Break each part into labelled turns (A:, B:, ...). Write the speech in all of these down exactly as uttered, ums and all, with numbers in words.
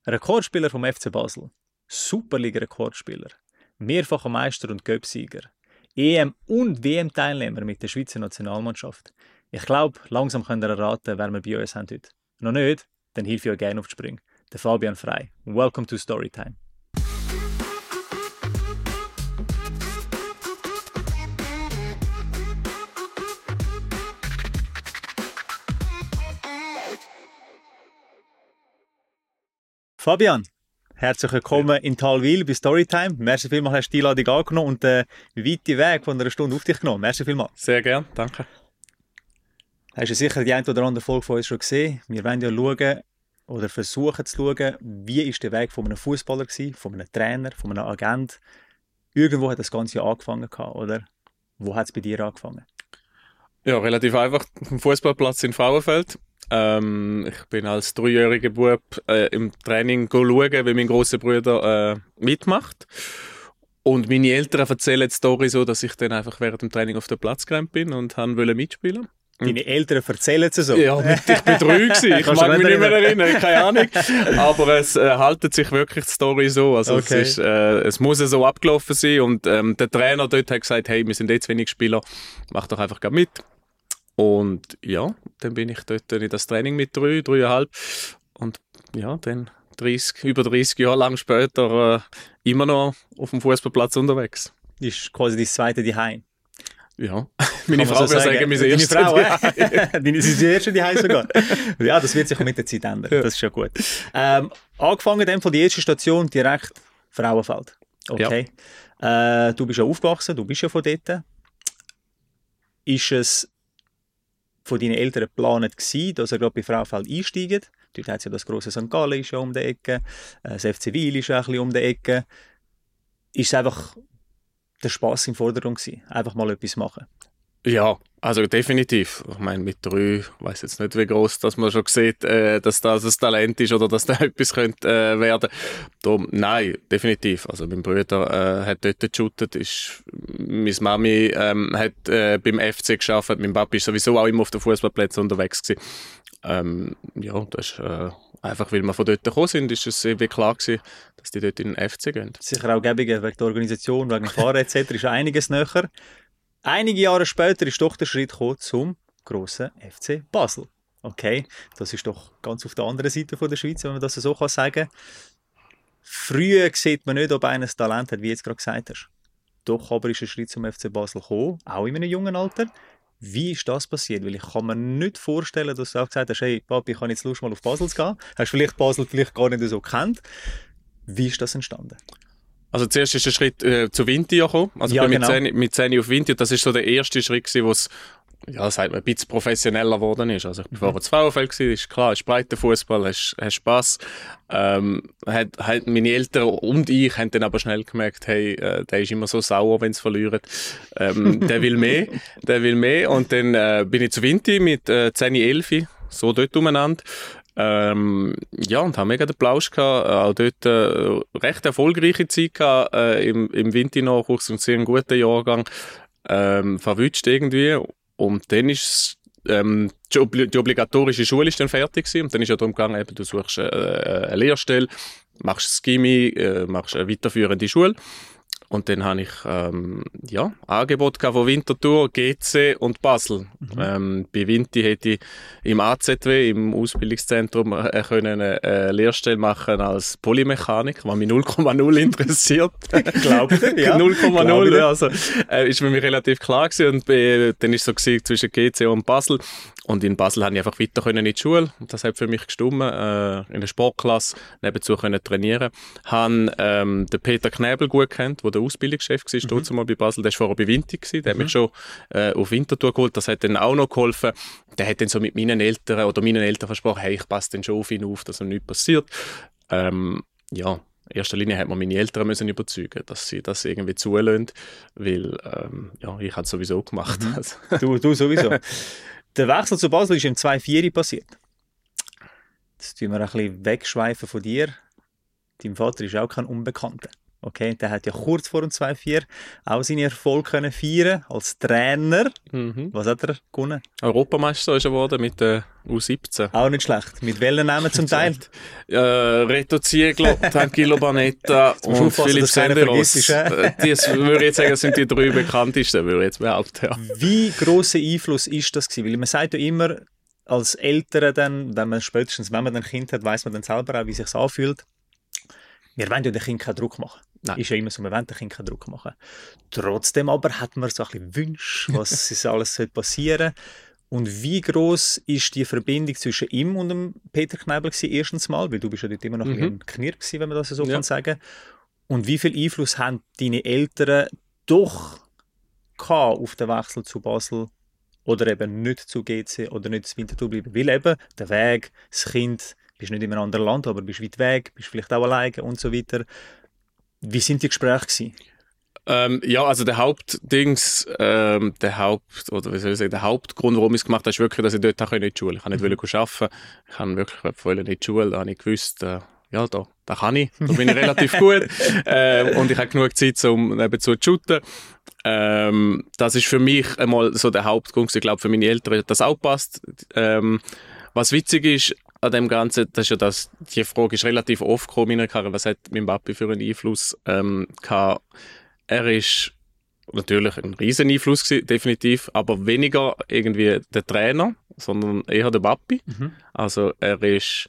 A: Rekordspieler vom F C Basel, Superliga-Rekordspieler, mehrfacher Meister und Cup-Sieger, E M- und W M-Teilnehmer mit der Schweizer Nationalmannschaft. Ich glaube, langsam könnt ihr erraten, wer wir bei uns haben heute. Noch nicht? Dann hilf ich euch gerne auf die Sprünge. Der Fabian Frey. Welcome to Storytime. Fabian, herzlich willkommen in Talwil bei Storytime. Merci vielmals, hast du die Einladung angenommen und den weiten Weg von einer Stunde auf dich genommen. Merci vielmals.
B: Sehr gern, danke.
A: Hast du sicher die eine oder andere Folge von uns schon gesehen? Wir wollen ja schauen oder versuchen zu schauen, wie ist der Weg von einem Fußballer war, von einem Trainer, von einem Agent. Irgendwo hat das Ganze ja angefangen, oder? Wo hat es bei dir angefangen?
B: Ja, relativ einfach. Am Fußballplatz in Frauenfeld. Ähm, ich bin als dreijähriger Bub äh, im Training schauen, wie mein grosser Bruder äh, mitmacht. Und meine Eltern erzählen die Story so, dass ich dann einfach während dem Training auf den Platz gerannt bin und wollte mitspielen.
A: Deine Eltern erzählen es so?
B: Ja, mit, ich war drei gewesen. Ich mag mich nicht mehr erinnern, keine Ahnung. Aber es äh, haltet sich wirklich die Story so. Also
A: okay.
B: es, ist, äh, es muss so abgelaufen sein. Und ähm, der Trainer dort hat gesagt, hey, wir sind jetzt wenig Spieler, mach doch einfach mit. Und ja, dann bin ich dort in das Training mit drei, dreieinhalb. Und ja, dann dreißig, über dreißig Jahre lang später äh, immer noch auf dem Fußballplatz unterwegs.
A: Das ist quasi dein zweite Zuhause.
B: Ja, meine Frau
A: so
B: würde sagen, mein
A: erstes Frau,
B: Zuhause.
A: Deine ist die erste Zuhause sogar. Ja, das wird sich mit der Zeit ändern. Das ist schon gut. Ähm, angefangen dann von der ersten Station direkt Frauenfeld. Okay. Ja. Äh, du bist ja aufgewachsen, du bist ja von dort. Ist es von deinen Eltern geplant gewesen, dass er gerade bei Frauenfeld einsteigt? Dort hat es ja das grosse Sankt Gallen ist ja um die Ecke, das F C Wil ist ja ein bisschen um die Ecke. Ist es einfach der Spass im Vordergrund gewesen? Einfach mal etwas machen?
B: Ja, also definitiv. Ich meine, mit drei, ich weiss jetzt nicht, wie gross, dass man schon sieht, äh, dass das ein Talent ist oder dass da etwas könnte äh, werden. Darum, nein, definitiv. Also mein Bruder äh, hat dort geshootet, ist, meine Mami ähm, hat äh, beim F C gearbeitet, mein Papa ist sowieso auch immer auf den Fußballplätzen unterwegs gewesen. Ähm, ja, das ist äh, einfach, weil wir von dort gekommen sind, ist es irgendwie klar gewesen, dass die dort in den F C gehen.
A: Sicher auch gäbiger wegen der Organisation, wegen dem Fahren et cetera ist einiges näher. Einige Jahre später ist doch der Schritt gekommen zum grossen F C Basel. Okay, das ist doch ganz auf der anderen Seite von der Schweiz, wenn man das so sagen kann. Früher sieht man nicht, ob einer ein Talent hat, wie du jetzt gerade gesagt hast. Doch aber ist ein Schritt zum F C Basel gekommen, auch in einem jungen Alter. Wie ist das passiert? Weil ich kann mir nicht vorstellen, dass du auch gesagt hast, hey Papi, ich habe jetzt Lust mal auf Basel zu gehen. Hast du vielleicht Basel vielleicht gar nicht so gekannt. Wie ist das entstanden?
B: Also zuerst ist der Schritt äh, zu Vinti gekommen. Also
A: ja,
B: ich bin
A: genau.
B: mit zehn, mit zehn auf Vinti. Das ist so der erste Schritt gewesen, wo es, ja, sagt man, ein bisschen professioneller geworden ist. Also ich bin mhm. vorher zu Frauenfeld gewesen, ist klar, ist breiter Fußball, hast, hast Spass. Ähm, hat, hat meine Eltern und ich haben dann aber schnell gemerkt, hey, äh, der ist immer so sauer, wenn sie verlieren. Ähm, der will mehr, der will mehr. Und dann äh, bin ich zu Vinti mit äh, zehn, elf, so dort umeinander. Ähm, ja, und haben mega den Plausch gehabt, auch dort äh, recht erfolgreiche Zeit gehabt, äh, im, im Winter-Nachwuchs und sehr einen guten Jahrgang, ähm, verwünscht irgendwie. Und dann ist ähm, die, Obli- die obligatorische Schule ist dann fertig gewesen. Und dann ist ja darum gegangen, eben, du suchst äh, eine Lehrstelle, machst das Gymi, äh, machst eine weiterführende Schule. Und dann habe ich ähm, ja, Angebot von Winterthur, G C und Basel. Mhm. Ähm, bei Vinti hätte ich im A Z W, im Ausbildungszentrum, äh, können eine äh, Lehrstelle machen als Polymechanik, was mich null Komma null interessiert.
A: Glaube ich, ja.
B: null Komma null, also äh, ist für mich relativ klar gewesen. Und äh, dann war es so gewesen, zwischen G C und Basel. Und in Basel konnte ich einfach weiter können in die Schule. Das hat für mich gestimmt. Äh, in der Sportklasse nebenzu können trainieren. Ich habe ähm, den Peter Knäbel gut kennt, der der Ausbildungschef war, mhm. mal bei Basel. Der war vorher bei Vinti gewesen. Der mhm. hat mich schon äh, auf Winterthur geholt. Das hat dann auch noch geholfen. Der hat dann so mit meinen Eltern oder meinen Eltern versprochen, hey, ich passe dann schon auf ihn auf, dass ihm nichts passiert. Ähm, ja, in erster Linie hat man meine Eltern müssen überzeugen, dass sie das irgendwie zulassen, weil ähm, ja, ich habe es sowieso gemacht.
A: Mhm. Also. Du, du sowieso. Der Wechsel zu Basel ist im zwei vier passiert. Jetzt tun wir ein bisschen wegschweifen von dir. Dein Vater ist auch kein Unbekannter. Okay, der hat ja kurz vor dem zwei vier auch seine Erfolge können feiern als Trainer.
B: Mhm.
A: Was hat er gewonnen?
B: Europameister ist er geworden mit der U siebzehn.
A: Auch nicht schlecht. Mit welchen Namen zum Teil?
B: Äh, Reto Ziegler, Tranquillo Banetta und Philipp Senderos. Das würde ich jetzt sagen, das sind die drei bekanntesten, würde ich jetzt behaupten. Ja.
A: Wie grosser Einfluss ist das gewesen? Weil man sagt ja immer, als Eltern dann, wenn man spätestens, wenn man ein Kind hat, weiss man dann selber auch, wie es sich anfühlt. Wir wollen ja dem Kind keinen Druck machen. Nein. Ist ja immer so, wir wollen dem Kind keinen Druck machen. Trotzdem aber hat man so ein bisschen Wünsche, was alles passieren soll. Und wie gross ist die Verbindung zwischen ihm und dem Peter Kneibel gewesen, erstens mal, weil du bist ja dort immer noch mhm. ein Knirp gewesen, wenn man das so ja. kann sagen. Und wie viel Einfluss haben deine Eltern doch auf den Wechsel zu Basel oder eben nicht zu G C oder nicht zu Winterthur bleiben? Weil eben der Weg, das Kind, bist nicht in einem anderen Land, aber bist weit weg, bist vielleicht auch alleine und so weiter. Wie sind die Gespräche gewesen?
B: Ähm, ja, also der Hauptdings, ähm, der Haupt, oder wie soll ich sagen, der Hauptgrund, warum ich es gemacht habe, ist wirklich, dass ich dort in die Schule. Ich wollte nicht mhm. arbeiten. Ich habe wirklich wollte in die Schule, da habe ich gewusst, äh, ja, da, da kann ich, da bin ich relativ gut. Ähm, und ich habe genug Zeit, um nebenzu zu shooten. Ähm, das ist für mich einmal so der Hauptgrund. Ich glaube, für meine Eltern hat das auch gepasst. Ähm, was witzig ist, an dem Ganzen, das ist ja das, die Frage ist relativ oft gekommen in meiner Karriere, was hat mein Papi für einen Einfluss ähm, gehabt. Er ist natürlich ein riesen Einfluss gewesen, definitiv, aber weniger irgendwie der Trainer, sondern eher der Papi. Mhm. Also er ist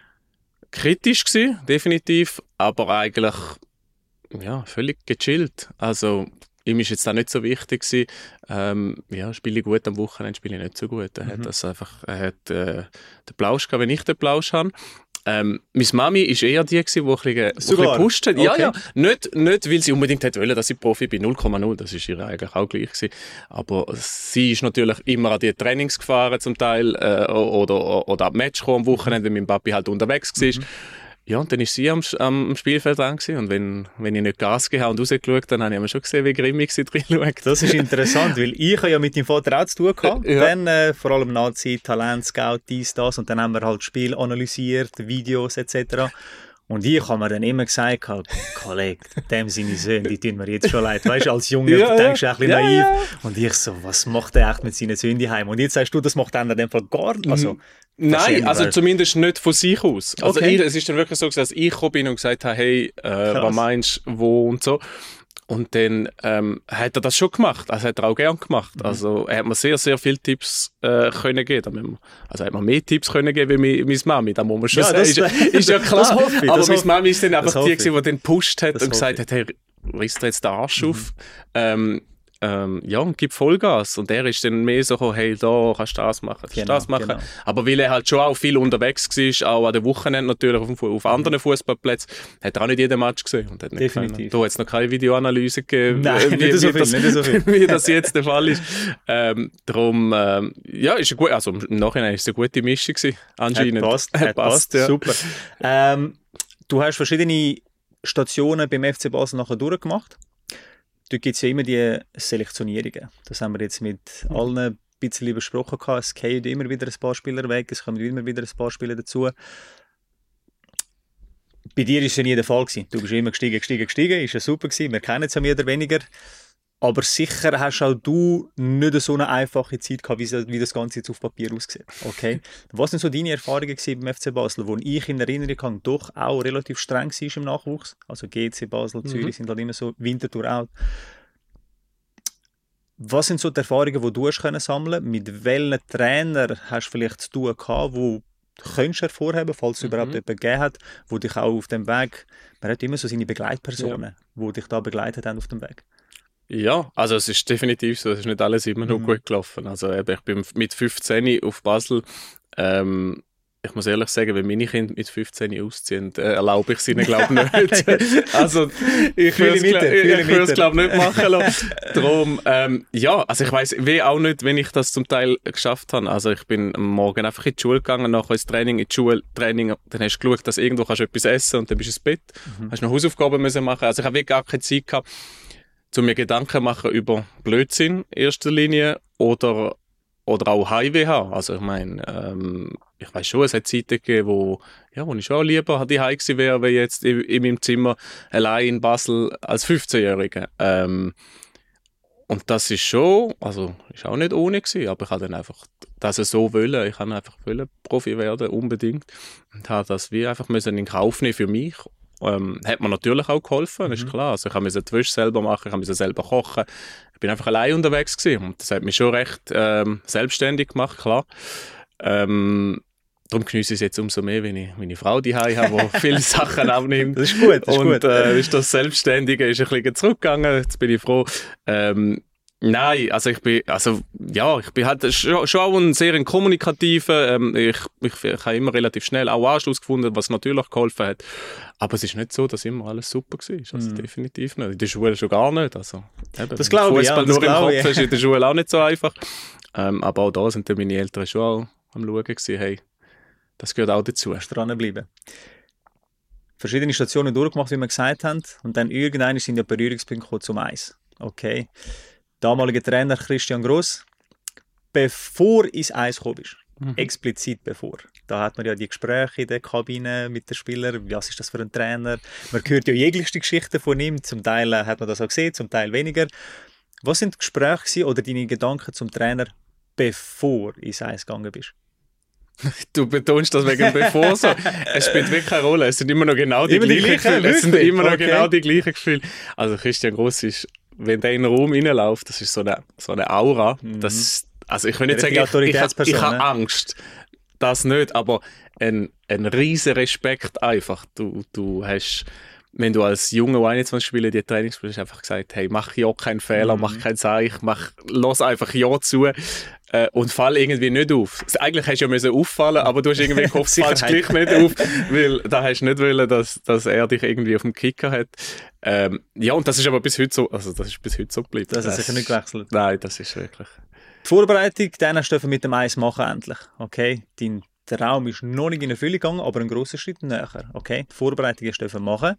B: kritisch gewesen, definitiv, aber eigentlich ja, völlig gechillt. Also ihm ist jetzt auch nicht so wichtig gewesen, ähm, ja, spiele ich gut am Wochenende, spiele ich nicht so gut. Er mhm. hat das einfach, er hat äh, den Plausch gehabt, wenn ich den Plausch habe. Ähm, meine Mami war eher die, die ein bisschen, bisschen gepusht hat. Okay. Ja, ja. Nicht, nicht, weil sie unbedingt wollte, dass ich Profi bin. null Komma null, das war ihr eigentlich auch gleich gewesen. Aber sie ist natürlich immer an die Trainings gefahren zum Teil äh, oder, oder am Match gekommen am Wochenende, wenn mein Papi halt unterwegs war. Mhm. Ja, und dann war sie am, am Spielfeld dran gewesen. Und wenn, wenn ich nicht Gas gegeben habe und rausgeschaut, dann habe ich schon gesehen, wie grimmig sie drin schaut.
A: Das ist interessant, weil ich ja mit deinem Vater auch zu tun gehabt. Ja. Dann äh, vor allem Nazi, Talent, Scout, dies, das. Und dann haben wir halt Spiel analysiert, Videos et cetera. Und ich habe mir dann immer gesagt, Kollege, dem seine Söhne, die tun mir jetzt schon leid. Weißt du, als Junge ja, denkst du ja. ein bisschen ja, naiv. Ja. Und ich so, was macht er echt mit seinen Söhnen daheim? Und jetzt sagst du, das macht er in dem Fall gar nicht. Also,
B: nein, also zumindest nicht von sich aus. Also okay. ich, es ist dann wirklich so, dass ich gekommen bin und gesagt habe, hey, äh, was meinst du, wo und so. Und dann ähm, hat er das schon gemacht. Also hat er auch gern gemacht. Mhm. Also er hat mir sehr, sehr viele Tipps äh, können geben. Also er hat mir mehr Tipps können geben wie meine Mami. Da muss man schon ja, sagen. Das, ist, ist ja klar. Das hoffe ich, aber meine Mami ist dann einfach die, die den gepusht hat das und gesagt hat, hey, riss dir jetzt den Arsch mhm. auf. Ähm, Ähm, ja, und gibt Vollgas. Und er ist dann mehr so, hey, da kannst du das machen, kannst genau, das machen. Genau. Aber weil er halt schon auch viel unterwegs war, auch an den Wochenenden natürlich, auf, auf anderen Fußballplätzen, hat er auch nicht jeden Match gesehen. Und hat nicht Definitiv. Da hat es noch keine Videoanalyse gegeben, Nein, wie, wie, so viel, das, so wie das jetzt der Fall ist. Ähm, darum, ähm, ja, ist gut, also im Nachhinein ist es eine gute Mischung gewesen, anscheinend.
A: Hat passt, hat passt, passt ja. Super. Ähm, du hast verschiedene Stationen beim F C Basel nachher durchgemacht. Dort gibt es ja immer die Selektionierungen. Das haben wir jetzt mit allen ein bisschen besprochen. Es fallen immer wieder ein paar Spieler weg, es kommen immer wieder ein paar Spieler dazu. Bei dir war es ja nie der Fall gewesen. Du bist immer gestiegen, gestiegen, gestiegen. Ist ja super gewesen. Wir kennen es ja mehr oder weniger. Aber sicher hast auch du nicht so eine einfache Zeit gehabt, wie das Ganze jetzt auf Papier aussieht. Okay. Was sind so deine Erfahrungen beim F C Basel, wo ich in Erinnerung habe, doch auch relativ streng war im Nachwuchs? Also G C, Basel, Zürich mhm. sind halt immer so Winterthur out. Was sind so die Erfahrungen, die du hast können sammeln? Mit welchen Trainer hast du vielleicht zu tun gehabt, wo du könntest hervorheben, falls es mhm. überhaupt jemanden gegeben hat, wo dich auch auf dem Weg, man hat immer so seine Begleitpersonen, ja. die dich da begleitet haben auf dem Weg.
B: Ja, also es ist definitiv so, es ist nicht alles immer noch mhm. gut gelaufen. Also ich bin mit fünfzehn auf Basel, ähm, ich muss ehrlich sagen, wenn meine Kinder mit fünfzehn ausziehen, äh, erlaube ich es ihnen, glaube ich, nicht. Also ich würde es, glaube ich, nicht machen lassen. Darum, ähm, ja, also ich weiss wie auch nicht, wenn ich das zum Teil geschafft habe. Also ich bin am Morgen einfach in die Schule gegangen, nachher ins Training, in die Schule, Training, dann hast du geschaut, dass irgendwo kannst du etwas essen und dann bist du ins Bett. Mhm. Hast noch Hausaufgaben müssen machen. Also ich habe wirklich gar keine Zeit gehabt, zu mir Gedanken machen über Blödsinn in erster Linie oder oder auch Heimweh habe. Also ich meine, ähm, ich weiß schon, es hat Zeiten gegeben, wo, ja, wo ich schon lieber die Heim gewesen wäre, wie jetzt in, in meinem Zimmer allein in Basel als fünfzehnjähriger. Ähm, und das ist schon, also ist auch nicht ohne gewesen, aber ich habe dann einfach das so wollen. Ich habe einfach wollen Profi werden, unbedingt. Und habe das wie einfach müssen in Kauf nehmen für mich. Ähm, hat mir natürlich auch geholfen, mhm. ist klar. Also ich musste die Wäsche selber machen, ich musste selber kochen. Ich bin einfach allein unterwegs gewesen und das hat mich schon recht ähm, selbstständig gemacht, klar. Ähm, darum genieße ich es jetzt umso mehr, wenn ich meine Frau daheim habe, die viele Sachen abnimmt.
A: Das ist gut, das ist
B: und,
A: gut.
B: Äh, ist das Selbstständige ist ein bisschen zurückgegangen, jetzt bin ich froh. Ähm, Nein, also ich bin, also ja, ich bin halt schon, schon auch ein sehr ein kommunikativer, ähm, ich, ich, ich habe immer relativ schnell auch Anschluss gefunden, was natürlich geholfen hat. Aber es ist nicht so, dass immer alles super war, also mm. definitiv nicht. In der Schule schon gar nicht, also eben,
A: das glaube ich, ja,
B: Fußball nur im Kopf
A: ich.
B: ist in der Schule auch nicht so einfach. Ähm, aber auch da sind meine Eltern schon auch am Schauen gewesen, hey, das gehört auch dazu.
A: Dranbleiben. Verschiedene Stationen durchgemacht, wie wir gesagt haben, und dann irgendwann sind ja Berührungspunkte zum Eis. Okay. Damaliger Trainer Christian Gross, bevor ins Eis gekommen ist, mhm. explizit bevor, da hat man ja die Gespräche in der Kabine mit den Spielern, was ist das für ein Trainer, man hört ja jeglichste Geschichten von ihm, zum Teil hat man das auch gesehen, zum Teil weniger. Was sind die Gespräche oder deine Gedanken zum Trainer, bevor du ins Eis gegangen bist?
B: Du betonst das wegen bevor so. Es spielt wirklich keine Rolle. Es sind immer noch genau die,
A: immer
B: gleichen
A: die gleichen
B: Gefühle. Es sind immer noch
A: okay.
B: genau die gleichen Gefühle. Also Christian Gross ist, wenn der in den Raum reinläuft, das ist so eine, so eine Aura. Mhm. Das, also ich will nicht sagen, ich, ich, ich, ich habe Angst. Das nicht, aber ein, ein riesen Respekt einfach. Du, du hast, wenn du als junger U einundzwanzig-Spieler die Trainings spielst, einfach gesagt, hey, mach ja keinen Fehler, mhm. mach keinen Seich, mach, lass einfach ja zu. Äh, und fall irgendwie nicht auf. Eigentlich hast du ja müssen auffallen, aber du hast irgendwie gehofft, fallst gleich nicht auf, weil da hast du nicht wollen, dass, dass er dich irgendwie auf dem Kicker hat. Ähm, ja, und das ist aber bis heute so, also das ist bis heute so geblieben.
A: Das hat sicher nicht gewechselt.
B: Nein, das ist wirklich.
A: Die Vorbereitung, den hast du mit dem Eis machen endlich. Okay, dein Traum ist noch nicht in Erfüllung gegangen, aber ein grosser Schritt näher. Okay, die Vorbereitung hast du machen.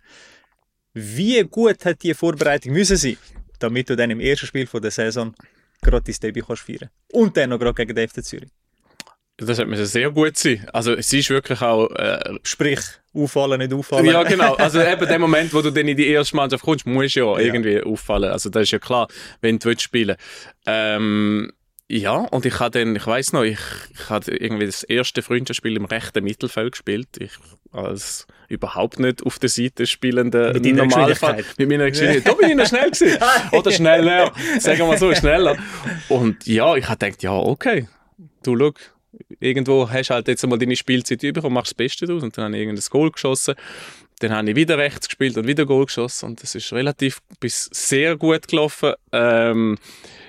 A: Wie gut hat die Vorbereitung müssen sein, damit du dann im ersten Spiel von der Saison gerade dein Debüt kannst feiern. Und dann noch gerade gegen den F C Zürich.
B: Das hat sehr gut sein. Also es ist wirklich auch... Äh,
A: Sprich, auffallen, nicht auffallen.
B: Ja, genau. Also eben der Moment, wo du dann in die erste Mannschaft kommst, musst du ja, ja irgendwie auffallen. Also das ist ja klar, wenn du spielen willst. Ähm, ja, und ich habe dann, ich weiss noch, ich, ich habe irgendwie das erste Freundschaftsspiel im rechten Mittelfeld gespielt. Ich als überhaupt nicht auf der Seite spielender
A: mit Normalfall.
B: Mit meiner Geschwindigkeit. Da bin ich noch schnell gewesen. Oder schneller. Sagen wir so, schneller. Und ja, ich habe gedacht, ja, okay. Du, schau, irgendwo hast du halt jetzt einmal deine Spielzeit bekommen, machst das Beste daraus. Und dann habe ich irgendein Goal geschossen. Dann habe ich wieder rechts gespielt und wieder Goal geschossen. Und das ist relativ bis sehr gut gelaufen. Ähm,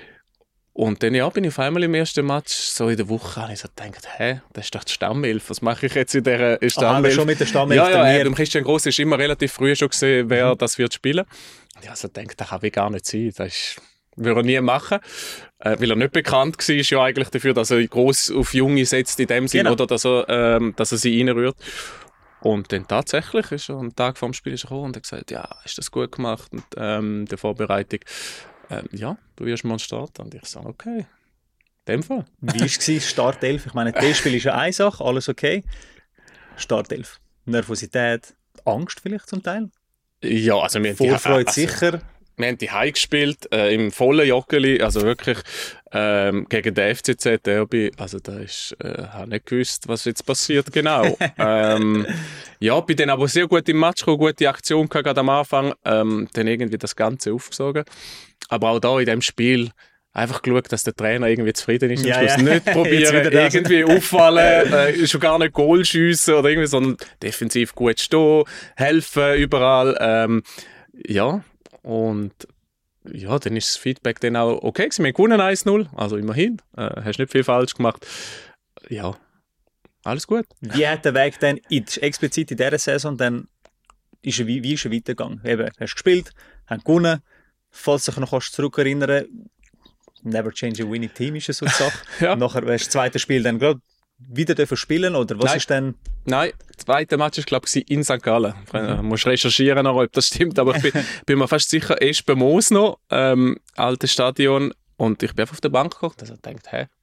B: Und dann ja, bin ich auf einmal im ersten Match, so in der Woche, habe ich so gedacht, hä, das ist doch die Stammelf, was mache ich jetzt in dieser Stammelf?
A: Ah, schon mit der Stammelf
B: Ja, ja, eben, Christian Gross ist immer relativ früh schon gesehen, wer mhm. das wird spielen. Und ich habe so gedacht, das kann ich gar nicht sein, das ist, würde er nie machen, äh, weil er nicht bekannt war, ja eigentlich dafür, dass er gross auf Junge setzt in dem Sinn, genau. Oder dass er, ähm, dass er sie reinrührt. Und dann tatsächlich ist er am Tag vor dem Spiel gekommen und hat gesagt, ja, hast das gut gemacht und ähm, der Vorbereitung. Ähm, ja, du wirst mal starten. Und ich sage, okay, in dem Fall.
A: Wie war es, Startelf? Ich meine, das Spiel ist ja eine Sache, alles okay. Startelf. Nervosität, Angst vielleicht zum Teil?
B: Ja, also wir haben
A: Vorfreude
B: die, also,
A: sicher.
B: Wir haben die Heim gespielt, äh, im vollen Joggeli, also wirklich ähm, gegen den F C Z Derby. Also da ist, äh, habe nicht gewusst, was jetzt passiert, genau. ähm, ja, bin dann aber sehr gut im Match gekommen, gute Aktion gehabt, gerade am Anfang, ähm, dann irgendwie das Ganze aufgesogen. Aber auch da in dem Spiel einfach geschaut, dass der Trainer irgendwie zufrieden ist am
A: ja,
B: Schluss.
A: ja.
B: Nicht probieren, irgendwie auffallen, äh, schon gar nicht Goal schiessen oder irgendwie, sondern defensiv gut stehen, helfen überall. Ähm, ja, und ja, dann ist das Feedback dann auch okay gewesen. Wir haben gewonnen eins null, also immerhin. Äh, hast nicht viel falsch gemacht. Ja, alles gut.
A: Wie hat der Weg dann in, explizit in dieser Saison dann, ist er, wie, wie ist er weitergegangen? Eben, hast gespielt, hast gewonnen. Falls du dich noch zurückerinnern kannst, never change a winning team ist eine so eine Sache. Ja. Nachher hast du das zweite Spiel dann gerade wieder dürfen spielen, oder was
B: Nein.
A: ist denn?
B: Nein, das zweite Match war, glaube ich, in Sankt Gallen. Mhm. Du musst recherchieren, noch, ob das stimmt, aber ich bin, bin mir fast sicher, Espen Moos noch, ähm, altes Stadion, und ich bin einfach auf der Bank gekocht, also dachte, hä,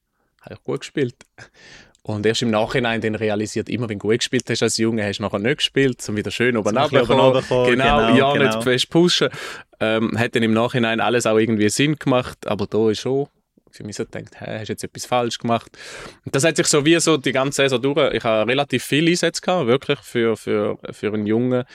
B: habe ich gut gespielt. Und erst im Nachhinein dann realisiert, immer wenn du gut gespielt hast als Junge, hast du nachher nicht gespielt, um wieder schön oben runterzukommen. Genau, genau, ja, genau. Nicht fest pushen. Ähm, hat dann im Nachhinein alles auch irgendwie Sinn gemacht, aber da ist schon für mich so gedacht, hey, hast du jetzt etwas falsch gemacht? Und das hat sich so wie so die ganze Saison durch, ich habe relativ viele Einsätze gehabt, wirklich für, für, für einen Jungen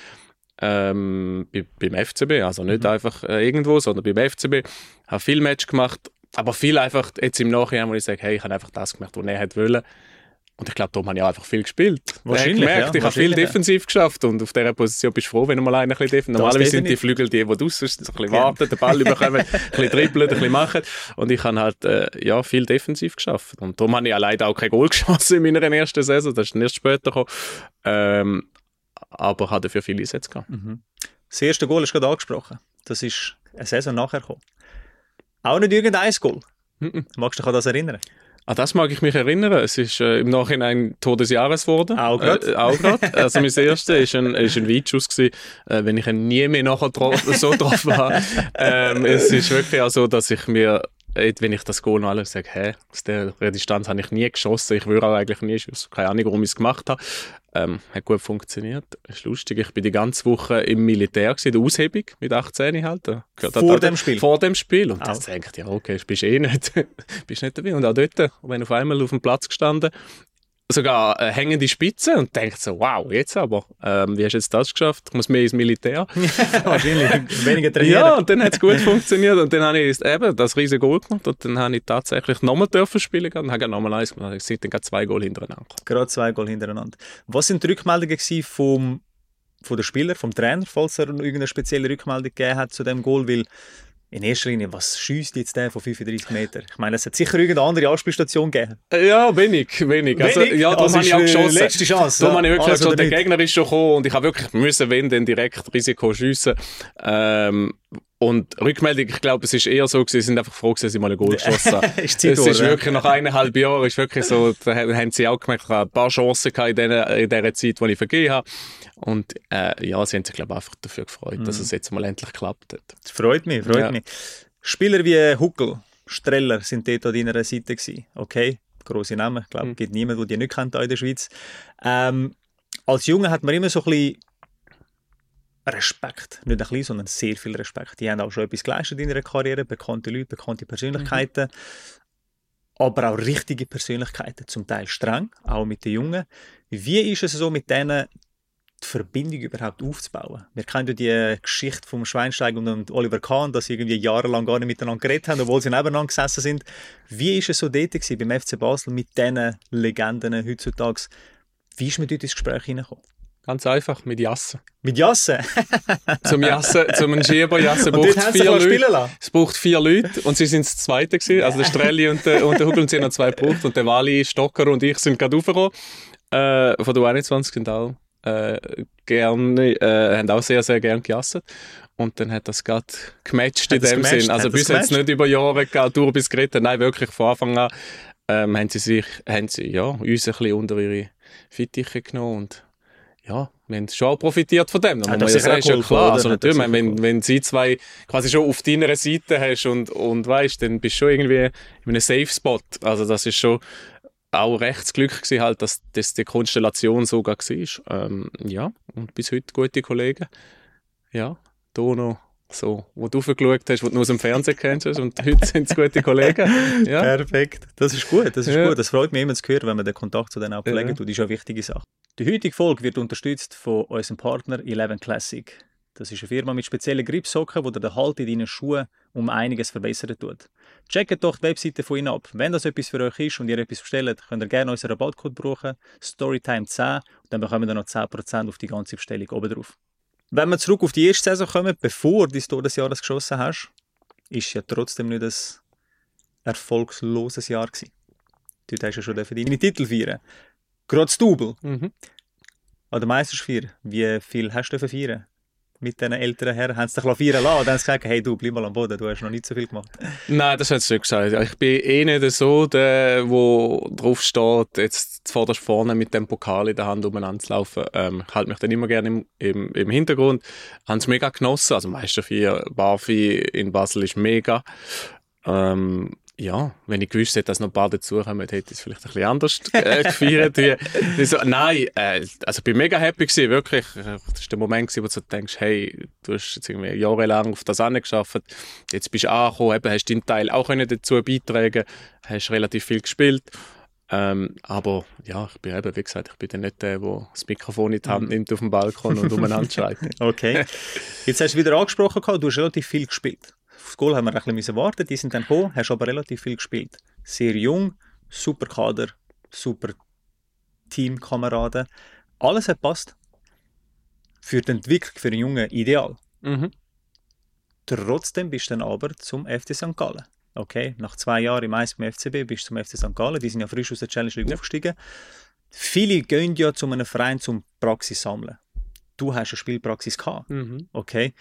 B: ähm, bei, beim F C B, also nicht mhm. einfach äh, irgendwo, sondern beim F C B. Ich habe viel Match gemacht, aber viel einfach jetzt im Nachhinein, wo ich sage, hey, ich habe einfach das gemacht, was er wollte. Und ich glaube, da habe ich auch einfach viel gespielt.
A: Wahrscheinlich,
B: ich gemerkt,
A: ja,
B: ich habe viel defensiv ja. geschafft und auf dieser Position bist du froh, wenn du mal einen ein bisschen defensiv. Normalerweise sind die Flügel die, die draussen sind, so ein bisschen warten, den Ball überkommen, ein bisschen dribbeln, ein bisschen machen. Und ich habe halt äh, ja, viel defensiv geschafft. Und darum habe ich leider auch kein Goal geschossen in meiner ersten Saison. Das ist dann erst später gekommen. Ähm, aber habe dafür viele Einsätze gehabt.
A: Mhm. Das erste Goal ist gerade angesprochen. Das ist eine Saison nachher gekommen. Auch nicht irgendein Goal. Mhm. Magst du dich an das erinnern?
B: An das mag ich mich erinnern. Es ist äh, im Nachhinein Tor des Jahres geworden.
A: Auch gerade.
B: Äh, auch gerade. Also mein erster war ein, ein Weitschuss gewesen, äh, wenn ich ihn nie mehr nachher so getroffen habe. Ähm, es ist wirklich auch so, dass ich mir, wenn ich das Goal noch alles sage, hey, aus der Distanz habe ich nie geschossen. Ich würde auch eigentlich nie schiessen. Keine Ahnung, warum ich es gemacht habe. Ähm, hat gut funktioniert. Ist lustig. Ich bin die ganze Woche im Militär gewesen, der Aushebung mit achtzehn halt.
A: Vor dem Spiel?
B: Vor dem Spiel. Und dann denke ich, ja okay, du bist eh nicht, bist nicht dabei. Und auch dort, wenn auf einmal auf dem Platz gestanden, sogar äh, hängende Spitze und denkt so, wow, jetzt aber, ähm, wie hast du jetzt das geschafft? Ich muss mehr ins Militär.
A: Wahrscheinlich, weniger trainieren.
B: Ja, und dann hat es gut funktioniert und dann habe ich eben das riesige Goal gemacht und dann habe ich tatsächlich nochmal dürfen spielen und habe nochmal eins gemacht. Ich sehe dann gerade zwei Goal hintereinander.
A: Gerade zwei Goal hintereinander. Was sind die Rückmeldungen vom, von den Spielern, vom Trainer, falls er irgendeine spezielle Rückmeldung gegeben hat zu dem Goal? Weil in erster Linie, was schießt jetzt der von fünfunddreißig Metern? Ich meine, es hat sicher irgendeine andere Anspielstation gegeben.
B: Ja, wenig, wenig. Also,
A: wenig?
B: Ja, das habe ich auch geschossen.
A: Letzte Chance.
B: Da habe ich wirklich
A: also
B: schon, der Gegner ist schon gekommen und ich habe wirklich müssen, wenn, dann direkt Risiko schiessen. Ähm, und Rückmeldung, ich glaube, es ist eher so gewesen, sie sind einfach froh gewesen, dass ich mal ein Goal geschossen habe.
A: ist
B: es ist wirklich nach eineinhalb Jahren, ist wirklich so, da haben sie auch gemerkt, ich habe ein paar Chancen gehabt in dieser, in dieser Zeit, die ich vergeben habe. Und äh, ja, sie haben sich, glaube ich, einfach dafür gefreut, mhm. dass es jetzt mal endlich geklappt hat.
A: Das freut mich, freut ja. mich. Spieler wie Huckel, Streller sind dort an deiner Seite gewesen. Okay, grosse Namen. Ich glaube, es mhm. gibt niemanden, der die nicht kennt in der Schweiz. Ähm, als Junge hat man immer so ein bisschen Respekt. Nicht ein bisschen, sondern sehr viel Respekt. Die haben auch schon etwas geleistet in ihrer Karriere. Bekannte Leute, bekannte Persönlichkeiten. Mhm. Aber auch richtige Persönlichkeiten. Zum Teil streng, auch mit den Jungen. Wie ist es so mit denen, die Verbindung überhaupt aufzubauen? Wir kennen ja die Geschichte vom Schweinsteiger und Oliver Kahn, dass sie irgendwie jahrelang gar nicht miteinander geredet haben, obwohl sie nebeneinander gesessen sind. Wie war es so dort gewesen, beim F C Basel mit diesen Legenden heutzutage? Wie ist man dort ins Gespräch hineingekommen?
B: Ganz einfach, mit Jassen.
A: Mit Jassen?
B: zum Jassen, zum einen Schieber Jassen braucht es vier Leute. Es braucht vier Leute und sie sind das Zweite gewesen, also der Strelli und der, und der Huckel, und sie haben noch zwei gebraucht und der Wali, Stocker und ich sind gerade raufgekommen. Äh, von der U einundzwanzig sind auch Äh, gerne, äh, haben auch sehr, sehr gerne gejasset. Und dann hat das gerade gematcht in dem Sinn. Also bis jetzt nicht über Jahre gegangen, durch bis geritten. Nein, wirklich von Anfang an ähm, haben sie sich, haben sie, ja, uns ein bisschen unter ihre Fittiche genommen und ja, wir haben schon profitiert von dem.
A: Ja, das ist ja, ist ja
B: klar. Also natürlich, wenn, wenn, wenn sie zwei quasi schon auf deiner Seite hast und, und weißt, dann bist du schon irgendwie in einem Safe Spot. Also das ist schon auch recht Glück gewesen, halt, dass, dass die Konstellation so war. Ähm, ja, und bis heute gute Kollegen. Ja, da noch so, wo du geschaut hast, wo du nur aus dem Fernsehen kennst und heute sind es gute Kollegen. Ja.
A: Perfekt. Das ist gut, das ist ja. gut. Das freut mich immer zu hören, wenn man den Kontakt zu denen auch pflegen tut. Das ist eine wichtige Sache. Die heutige Folge wird unterstützt von unserem Partner Eleven Classic. Das ist eine Firma mit speziellen Gripsocken, die den Halt in deinen Schuhen um einiges verbessern tut. Checkt doch die Webseite von ihnen ab. Wenn das etwas für euch ist und ihr etwas bestellt, könnt ihr gerne unseren Rabattcode brauchen, Storytime zehn, und dann bekommt ihr noch zehn Prozent auf die ganze Bestellung oben drauf. Wenn wir zurück auf die erste Saison kommen, bevor du das Tor des Jahres geschossen hast, ist ja trotzdem nicht ein erfolgsloses Jahr gewesen. Dort hast du ja schon deine Titel feiern. Gerade das Double. Mhm. An der Meistersfeier, wie viel hast du feiern? Mit diesen älteren Herren, haben sie dich feiern lassen? Dann haben sie gesagt, hey du, bleib mal am Boden, du hast noch nicht so viel gemacht.
B: Nein, das hat sie nicht gesagt. Ich bin eh nicht so der, der drauf steht, jetzt vorderst vorne mit dem Pokal in der Hand umeinander zu laufen. Ähm, ich halte mich dann immer gerne im, im, im Hintergrund. Haben es mega genossen. Also Meisterfeier, Barfi in Basel ist mega. Ähm, Ja, wenn ich gewusst hätte, dass noch ein paar dazukommen, hätte ich es vielleicht ein bisschen anders äh, gefeiert. Wie, wie so, nein, äh, also ich bin mega happy gewesen, wirklich. Das war der Moment gewesen, wo du denkst, hey, du hast jetzt irgendwie jahrelang auf das angearbeitet, jetzt bist du angekommen, eben, hast deinen Teil auch können dazu beitragen, hast relativ viel gespielt. Ähm, aber ja, ich bin eben, wie gesagt, ich bin dann nicht der, der das Mikrofon in die Hand nimmt auf dem Balkon und umeinander schreit.
A: Okay. Jetzt hast du wieder angesprochen, du hast relativ viel gespielt. Aufs Goal haben wir ein bisschen warten, die sind dann gekommen, hast aber relativ viel gespielt. Sehr jung, super Kader, super Teamkameraden. Alles hat gepasst. Für die Entwicklung, für einen Jungen ideal.
B: Mhm.
A: Trotzdem bist du dann aber zum F C Sankt Gallen. Okay, nach zwei Jahren im Eis beim F C B bist du zum F C Sankt Gallen. Die sind ja frisch aus der Challenge League ja. aufgestiegen. Viele gehen ja zu einem Verein zum Praxis sammeln. Du hast eine Spielpraxis gehabt.
B: Mhm.
A: Okay.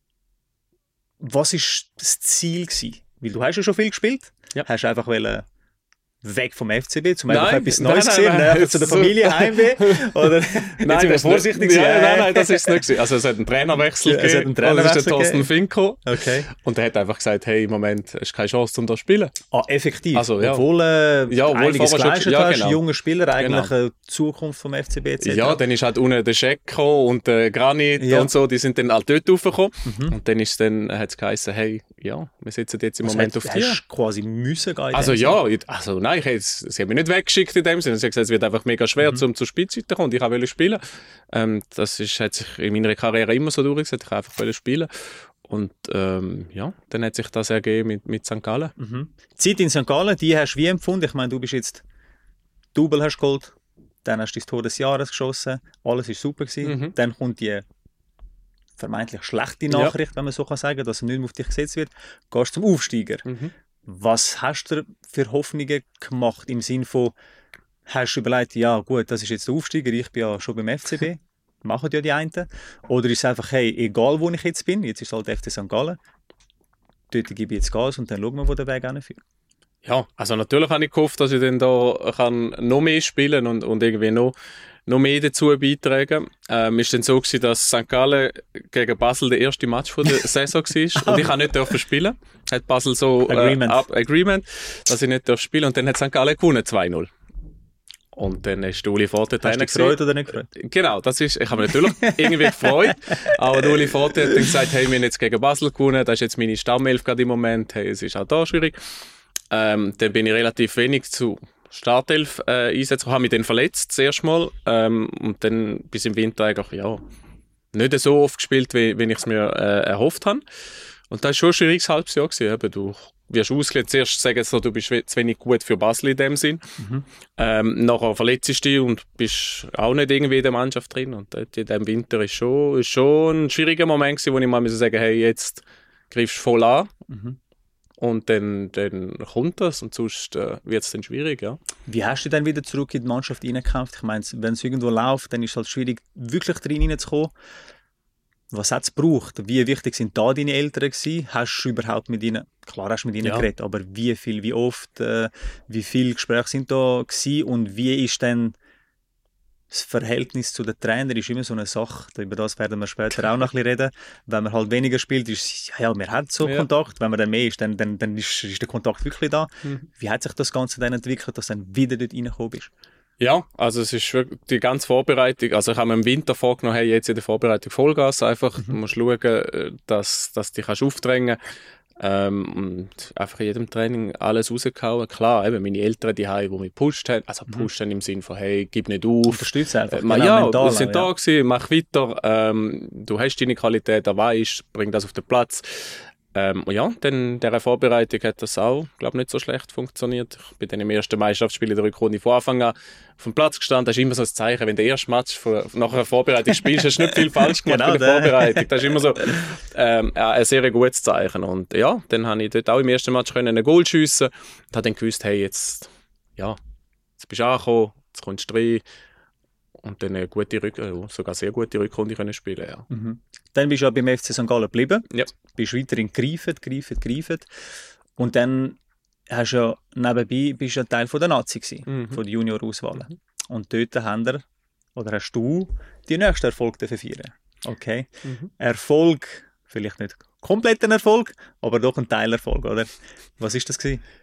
A: Was war das Ziel gewesen? Weil du hast ja schon viel gespielt.
B: Ja.
A: Hast einfach wollen weg vom F C B, zum
B: nein,
A: einfach etwas Neues
B: nein,
A: sehen,
B: nein, nein,
A: einfach zu der Familie heimweh? Oder
B: nein,
A: das vorsichtig
B: nicht,
A: sein?
B: Ja, nein, nein, das ist es nicht gewesen. Also es hat einen Trainerwechsel
A: ja,
B: gegeben.
A: Es hat einen Trainerwechsel
B: das ist der Thorsten Finko.
A: Okay.
B: Und er hat einfach gesagt, hey, im Moment hast du keine Chance, um da zu spielen.
A: Ah, effektiv.
B: Also, ja.
A: Obwohl äh,
B: ja, obwohl
A: einiges geleistet
B: ja,
A: hast,
B: genau.
A: junger Spieler, eigentlich
B: genau.
A: eine Zukunft vom F C B et cetera.
B: Ja, dann ist halt unten der Schecko und der Granit
A: ja.
B: und so, die sind dann halt dort raufgekommen.
A: Mhm.
B: Und dann ist dann, hat es geheißen, hey, ja, wir sitzen jetzt im
A: also
B: Moment
A: hat,
B: auf dir.
A: Hast du quasi müssen gehen?
B: Also ja, ich, also nein, ich hätte, sie haben mich nicht weggeschickt in dem Sinne. Sie haben gesagt, es wird einfach mega schwer, mhm. um zur Spielzeit zu kommen. Und ich wollte spielen. Ähm, das ist, hat sich in meiner Karriere immer so durchgesetzt. Ich wollte einfach spielen. Und ähm, ja, dann hat sich das ergeben mit, mit Sankt Gallen.
A: Mhm. Die Zeit in Sankt Gallen, die hast du wie empfunden? Ich meine, du bist jetzt Double hast geholt, dann hast du das Tor des Jahres geschossen, alles war super gewesen. Mhm. Dann kommt die vermeintlich schlechte Nachricht, ja. wenn man so kann sagen, dass er nicht mehr auf dich gesetzt wird. Gehst zum Aufsteiger. Mhm. Was hast du für Hoffnungen gemacht im Sinne von, hast du überlegt, ja gut, das ist jetzt der Aufsteiger, ich bin ja schon beim F C B, machen ja die einen. Oder ist es einfach, hey, egal wo ich jetzt bin, jetzt ist es halt F C Sankt Gallen, dort gebe ich jetzt Gas und dann schauen wir, wo der Weg hinführt.
B: Ja, also natürlich habe ich gehofft, dass ich dann da kann noch mehr spielen und, und irgendwie noch, noch mehr dazu beitragen. Ähm, ist dann so gewesen, dass Sankt Gallen gegen Basel der erste Match von der Saison war und ich nicht dürfen spielen. Hat Basel so
A: Agreement.
B: Äh, ab, Agreement, dass ich nicht spielen darf. Und dann hat Sankt Gallen gewonnen, zwei null. Und dann ist Uli Forte Trainer.
A: Hast du dich gefreut oder nicht gefreut?
B: Genau, das ist, ich habe mich natürlich irgendwie gefreut, aber Uli Forte hat dann gesagt, hey, wir haben jetzt gegen Basel gewonnen, das ist jetzt meine Stammelf gerade im Moment, hey, es ist auch da schwierig. Ähm, dann bin ich relativ wenig zu Startelf äh, einsetzen, habe mich dann verletzt, das erste Mal, ähm, und dann bis im Winter eigentlich, ja, nicht so oft gespielt, wie, wie ich es mir äh, erhofft habe. Und das war schon ein schwieriges halbes Jahr gewesen, eben, du wirst ausgelegt, zuerst sagen sie, du bist zu wenig gut für Basel in dem Sinn. Mhm. Ähm, nachher verletzt du dich und bist auch nicht irgendwie in der Mannschaft drin. Und dort in diesem Winter ist schon, ist schon ein schwieriger Moment gewesen, wo ich mal sagen hey, jetzt greifst du voll an. Mhm. Und dann, dann kommt das und sonst äh, wird es dann schwierig, ja.
A: Wie hast du dann wieder zurück in die Mannschaft reingekämpft? Ich meine, wenn es irgendwo läuft, dann ist es halt schwierig, wirklich drin reinzukommen. Was hat es gebraucht? Wie wichtig sind da deine Eltern gewesen? Hast du überhaupt mit ihnen, klar hast du mit ihnen ja. geredet, aber wie viel, wie oft, äh, wie viele Gespräche sind da gewesen und wie ist dann das Verhältnis zu den Trainern? Ist immer so eine Sache, über das werden wir später auch noch ein bisschen reden. Wenn man halt weniger spielt, ist ja, ja, man hat so ja. Kontakt, wenn man dann mehr ist, dann, dann, dann ist, ist der Kontakt wirklich da. Mhm. Wie hat sich das Ganze dann entwickelt, dass du dann wieder dort reingekommen bist?
B: Ja, also es ist wirklich die ganze Vorbereitung, also ich habe mir im Winter vorgenommen, hey, jetzt in der Vorbereitung Vollgas, einfach, mhm. du musst schauen, dass, dass du dich kannst aufdrängen ähm, und einfach in jedem Training alles rausgehauen. Klar, eben meine Eltern, die haben, die mich gepusht haben, also gepusht haben im Sinne von, hey, gib nicht auf.
A: Unterstütze einfach.
B: Äh, genau, ja, mental, wir sind ja. da gewesen, mach weiter, ähm, du hast deine Qualität, da weißt, bring das auf den Platz. Ähm, ja, dann in dieser Vorbereitung hat das auch, glaube nicht so schlecht funktioniert. Ich bin dann im ersten Meisterschaftsspiel in der Rückrunde von Anfang an auf dem Platz gestanden. Das ist immer so ein Zeichen, wenn du den ersten Match von, nach einer Vorbereitung spielst, hast du nicht viel falsch gemacht genau, bei der Vorbereitung. Das ist immer so ähm, ein sehr gutes Zeichen. Und ja, dann habe ich dort auch im ersten Match einen Goal schiessen und habe dann gewusst, hey, jetzt, ja, jetzt bist du angekommen, jetzt kommst du rein. Und dann eine gute Rück- äh, sogar sehr gute Rückrunde können spielen. Ja.
A: Mhm. Dann bist du ja beim F C Sankt Gallen geblieben.
B: Ja.
A: Bist weiterhin gegriffen, gegriffen, gegriffen. Und dann hast du ja nebenbei bist du ein Teil von der Nazi gewesen, mhm. von der Junior-Auswahl. Mhm. Und dort haben wir, oder hast du die nächsten Erfolge feiern. Okay. Mhm. Erfolg, vielleicht nicht kompletten Erfolg, aber doch ein Teilerfolg, oder? Was ist das gewesen?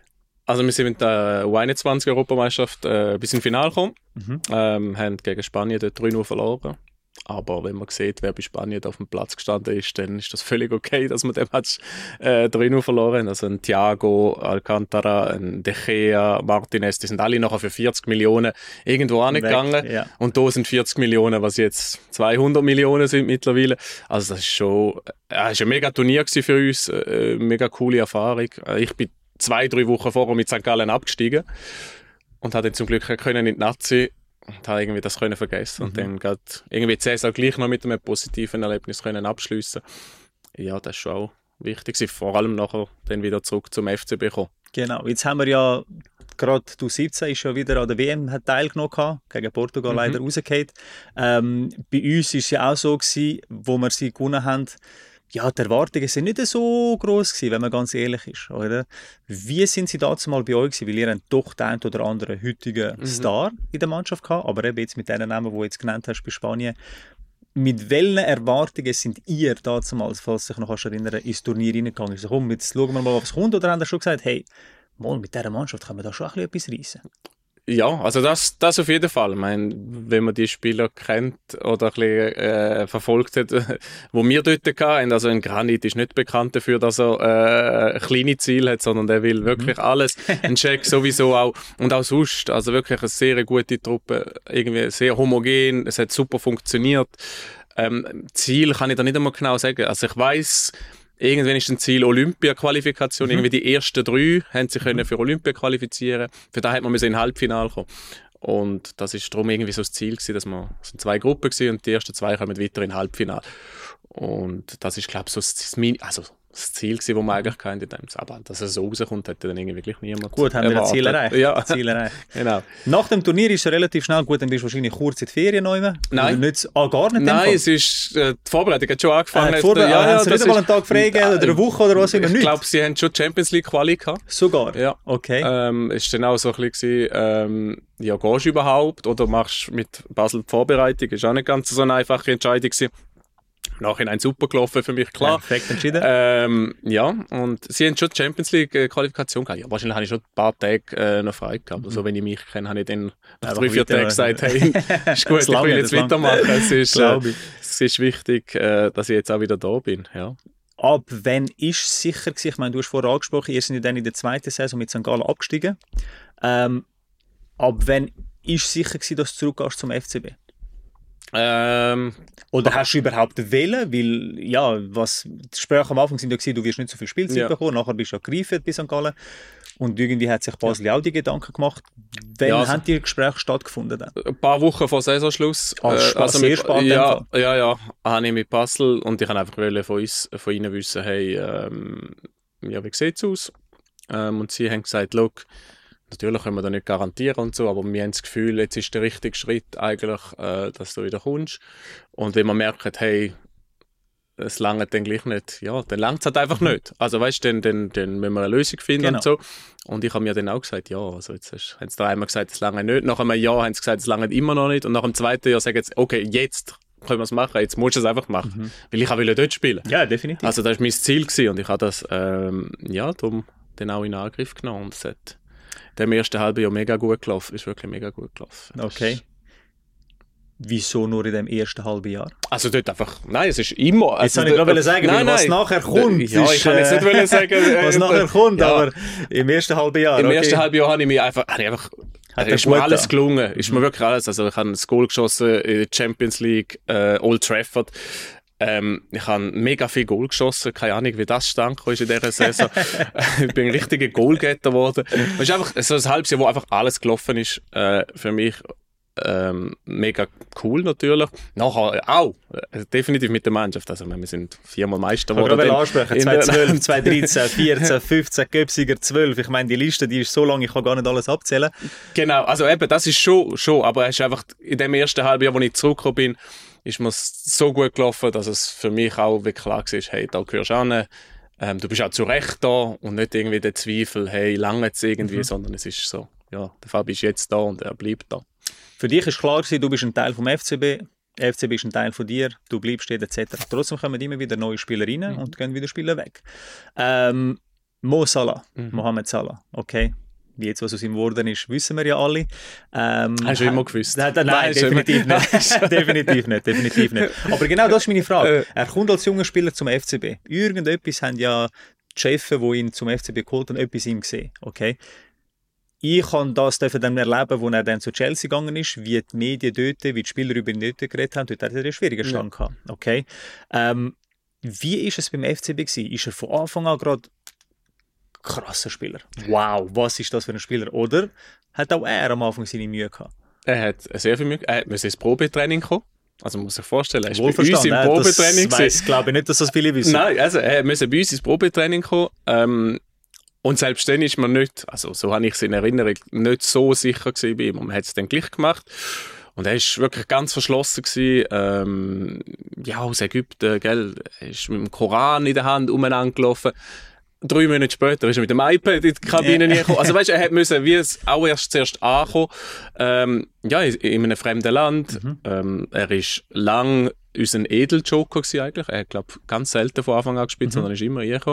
B: Also wir sind mit der U einundzwanzig-Europameisterschaft äh, bis ins Finale gekommen.
A: Mhm.
B: Ähm, haben gegen Spanien dort drei null verloren. Aber wenn man sieht, wer bei Spanien auf dem Platz gestanden ist, dann ist das völlig okay, dass wir den Match äh, drei null verloren haben. Also ein Thiago, Alcantara, ein De Gea, Martinez, die sind alle nachher für vierzig Millionen irgendwo angegangen.
A: Ja.
B: Und da sind vierzig Millionen, was jetzt zweihundert Millionen sind mittlerweile. Also das ist schon äh, ist ein mega Turnier für uns, äh, mega coole Erfahrung. Ich bin zwei, drei Wochen vorher mit Sankt Gallen abgestiegen und hatte zum Glück können in die Nazi und habe irgendwie das können vergessen. Mhm. Und dann gerade irgendwie die Saison gleich noch mit einem positiven Erlebnis können abschliessen. Ja, das ist schon auch wichtig. Vor allem nachher dann wieder zurück zum F C B kommen.
A: Genau, jetzt haben wir ja gerade du siebzehn ist ja wieder an der W M hat teilgenommen gehabt, gegen Portugal mhm. leider rausgefallen. Ähm, bei uns war es ja auch so gewesen, wo wir sie gewonnen haben. Ja, die Erwartungen sind nicht so gross gewesen, wenn man ganz ehrlich ist, oder? Wie sind sie dazu mal bei euch gewesen? Weil ihr habt doch den einen oder anderen heutigen mhm. Star in der Mannschaft gehabt, aber eben jetzt mit den Namen, die du jetzt genannt hast bei Spanien. Mit welchen Erwartungen sind ihr dazu mal, falls du dich noch erinnern kannst, ins Turnier reingegangen? Also komm, jetzt schauen wir mal, was kommt, oder haben ihr schon gesagt, hey, mal mit dieser Mannschaft können wir da schon ein bisschen etwas reissen?
B: Ja, also das, das auf jeden Fall. Ich meine, wenn man die Spieler kennt oder ein bisschen äh, verfolgt hat, wo wir dort hatten, also ein Granit ist nicht bekannt dafür, dass er äh, kleine Ziele hat, sondern der will wirklich mhm. alles. Ein Check sowieso auch. Und auch sonst, also wirklich eine sehr gute Truppe, irgendwie sehr homogen, es hat super funktioniert. Ähm, Ziel kann ich da nicht einmal genau sagen. Also ich weiss, irgendwann ist ein Ziel Olympia-Qualifikation. Mhm. Irgendwie die ersten drei haben sich mhm. für Olympia qualifizieren. Für das hat man in ein Halbfinale kommen. Und das ist darum irgendwie so das Ziel gewesen, dass wir, es sind zwei Gruppen gewesen und die ersten zwei kommen weiter in Halbfinale. Und das ist, glaube ich, so das, also das Ziel gewesen, das wir eigentlich kennen. Aber dass es so rauskommt, hätte dann irgendwie wirklich niemand
A: Gut, haben wir das Ziel erreicht.
B: Ja.
A: Ziel erreicht.
B: Genau.
A: Nach dem Turnier ist es relativ schnell, gut, dann bist du wahrscheinlich kurz in die Ferien neu.
B: Nein.
A: Nicht, ah, gar nicht?
B: Nein, es ist, äh, die Vorbereitung hat schon angefangen.
A: Äh, Vorbe-
B: ja,
A: ja,
B: ja,
A: haben sie nicht einmal einen Tag freigegeben oder eine Woche oder was immer?
B: Ich glaube, sie haben schon Champions League Quali gehabt.
A: Sogar?
B: Ja.
A: Okay.
B: Ähm, es war dann auch so ein bisschen, ähm, ja, gehst du überhaupt oder machst du mit Basel die Vorbereitung? Das war auch nicht ganz so eine einfache Entscheidung gewesen. Im Nachhinein super gelaufen für mich, klar.
A: Ja, perfekt entschieden.
B: Ähm, ja, und sie haben schon die Champions League äh, Qualifikation gehabt. Ja, wahrscheinlich habe ich schon ein paar Tage äh, noch frei gehabt. Also, wenn ich mich kenne, habe ich dann nach drei, vier Tagen gesagt, hey, ist gut, ich will jetzt weitermachen. Es ist, äh, es ist wichtig, äh, dass ich jetzt auch wieder da bin. Ja.
A: Ab wann ist sicher gewesen? Ich meine, du hast vorher angesprochen, ihr seid ja dann in der zweiten Saison mit Sankt Gallen abgestiegen. Ähm, ab wann ist sicher gewesen, dass du zurückgehst zum F C B?
B: Ähm,
A: Oder hast du überhaupt wählen? Weil, ja, was, die Gespräche am Anfang sind ja gewesen, du wirst nicht so viel Spielzeit ja. bekommen, nachher bist du ja gereifert bis Sankt Gallen. Und irgendwie hat sich Basel ja. auch die Gedanken gemacht. Wann ja, also, haben die Gespräche stattgefunden? Dann?
B: Ein paar Wochen vor Saisonschluss.
A: Ah, äh, also sehr mit, spannend.
B: Ja, ja, ja, habe ich mit Basel und ich wollte einfach von, uns, von ihnen wissen, hey, ähm, ja, wie sieht es aus? Ähm, und sie haben gesagt, look, natürlich können wir das nicht garantieren und so, aber wir haben das Gefühl, jetzt ist der richtige Schritt eigentlich, äh, dass du wieder kommst. Und wenn man merkt, hey, es langt dann gleich nicht, ja, dann langt es halt einfach nicht. Also weißt du, dann, dann, dann müssen wir eine Lösung finden genau. und so. Und ich habe mir dann auch gesagt, ja, also jetzt hast, haben sie da einmal gesagt, es langt nicht. Nach einem Jahr haben sie gesagt, es langt immer noch nicht. Und nach dem zweiten Jahr sagen sie, okay, jetzt können wir es machen, jetzt musst du es einfach machen. Mhm. Weil ich will dort spielen.
A: Ja, definitiv.
B: Also das war mein Ziel gewesen. Und ich habe das, ähm, ja, darum dann auch in Angriff genommen. Und es hat dem ersten halben Jahr mega gut gelaufen. Ist wirklich mega gut gelaufen.
A: Okay. Wieso nur in dem ersten halben Jahr?
B: Also dort einfach, nein, es ist immer...
A: Jetzt
B: also,
A: wollte ich gerade sagen,
B: nein,
A: was
B: nein,
A: nachher kommt.
B: Ja,
A: ist,
B: ich kann jetzt nicht äh, sagen... Äh,
A: was nachher kommt,
B: ja.
A: aber im ersten halben Jahr,
B: Im
A: okay.
B: ersten halben Jahr habe ich mich einfach... Habe ich einfach
A: Hat
B: ist mir alles gelungen. Ist mir wirklich alles. Also ich habe ein Goal geschossen in der Champions League, äh, Old Trafford. Ähm, ich habe mega viel Goal geschossen. Keine Ahnung, wie das stand ist in dieser Saison. Ich bin ein richtiger Goalgetter geworden. Es ist einfach so ein halbes Jahr, wo einfach alles gelaufen ist äh, für mich. Ähm, mega cool natürlich. Nachher auch, äh, definitiv mit der Mannschaft. Also wir sind viermal Meister geworden.
A: Ich ansprechen, zweitausendzwölf, zweitausenddreizehn, vierzehn, fünfzehn, Göpsiger, zwölf. Ich meine, die Liste, die ist so lang, ich kann gar nicht alles abzählen.
B: Genau, also eben, das ist schon, schon aber es ist einfach in dem ersten halben Jahr, wo ich zurückgekommen bin, ist mir so gut gelaufen, dass es für mich auch wirklich klar war, hey, da gehörst du an, ähm, du bist auch zu Recht da und nicht irgendwie der Zweifel, hey, lange jetzt irgendwie, mhm. sondern es ist so, ja, der Fabi ist jetzt da und er bleibt da.
A: Für dich ist klar gewesen, du bist ein Teil vom F C B, der F C B ist ein Teil von dir, du bleibst dort et cetera. Trotzdem kommen immer wieder neue Spieler rein mhm. und gehen wieder Spieler weg. Ähm, Mo Salah, mhm. Mohamed Salah, okay. wie jetzt was aus ihm geworden ist, wissen wir ja alle. Ähm,
B: Hast du immer gewusst?
A: Nein, nein, nein definitiv
B: immer.
A: nicht. definitiv nicht, definitiv nicht. Aber genau das ist meine Frage. Er kommt als junger Spieler zum F C B. Irgendetwas haben ja die Chefs, die ihn zum F C B geholt haben, etwas ihm gesehen. Okay? Ich kann das dann erleben, als er dann zu Chelsea gegangen ist, wie die Medien dort, wie die Spieler über ihn dort geredet haben. Dort hat er einen schwierigen Stand gehabt. Okay? Ähm, wie war es beim F C B gewesen? Ist er von Anfang an gerade krasser Spieler? Wow, was ist das für ein Spieler? Oder hat auch er am Anfang seine Mühe gehabt?
B: Er hat sehr viel Mühe. Er musste ins Probetraining kommen. Also man muss sich vorstellen, er ist
A: bei uns im
B: Probetraining.
A: Das weiss, glaube ich nicht, dass das viele wissen.
B: Nein, also er musste bei uns ins Probetraining kommen. Ähm, und selbst dann ist man nicht, also so habe ich es in Erinnerung, nicht so sicher gewesen bei ihm. Und man hat es dann gleich gemacht. Und er war wirklich ganz verschlossen gewesen. Ähm, ja, aus Ägypten, gell. Er ist mit dem Koran in der Hand umeinander gelaufen. Drei Monate später ist er mit dem iPad in die Kabine yeah. gekommen. Also weißt du, er hat müssen, wie es auch erst zuerst ankommen, ähm, ja, in einem fremden Land. Mhm. Ähm, er ist lang unser Edeljoker gewesen eigentlich. Er hat, glaube ich, ganz selten von Anfang an gespielt, mhm. sondern ist immer reingekommen.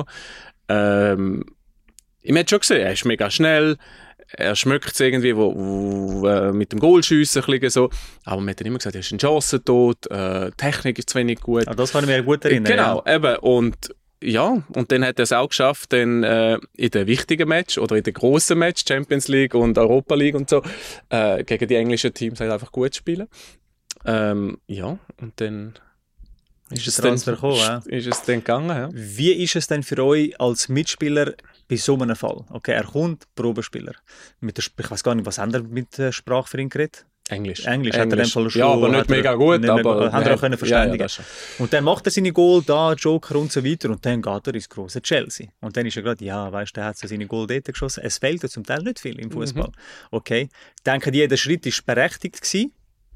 B: Ähm, ich habe schon gesehen, er ist mega schnell. Er schmeckt es irgendwie wo, wo, wo, mit dem Goalschiessen ein bisschen so. Aber man hat dann immer gesagt, er ist ein Chancentod, äh, Technik ist zu wenig gut.
A: Aber das kann ich mir gut erinnern.
B: Genau,
A: ja.
B: eben. Und ja, und dann hat er es auch geschafft, dann, äh, in den wichtigen Match oder in den grossen Match, Champions League und Europa League und so, äh, gegen die englischen Teams halt einfach gut zu spielen. Ähm, ja, und dann ist, ist, es, dann, gekommen, ja. ist es dann gegangen. Ja.
A: Wie ist es denn für euch als Mitspieler bei so einem Fall? Okay, er kommt, Probespieler. Mit der, ich weiß gar nicht, was haben wir mit der Sprache für ihn geredet?
B: Englisch.
A: Englisch, Englisch. Hat er in dem Fall schon,
B: ja, aber nicht mega gut.
A: Nicht
B: aber
A: mega, haben wir auch können verständigen.
B: Ja, ja,
A: und dann macht er seine Goal da, Joker und so weiter und dann geht er ins große Chelsea. Und dann ist er gerade, ja, weißt du, der hat so seine Goal dort geschossen. Es fehlt ja zum Teil nicht viel im Fußball. Mhm. Okay. Ich denke, jeder Schritt war berechtigt gewesen.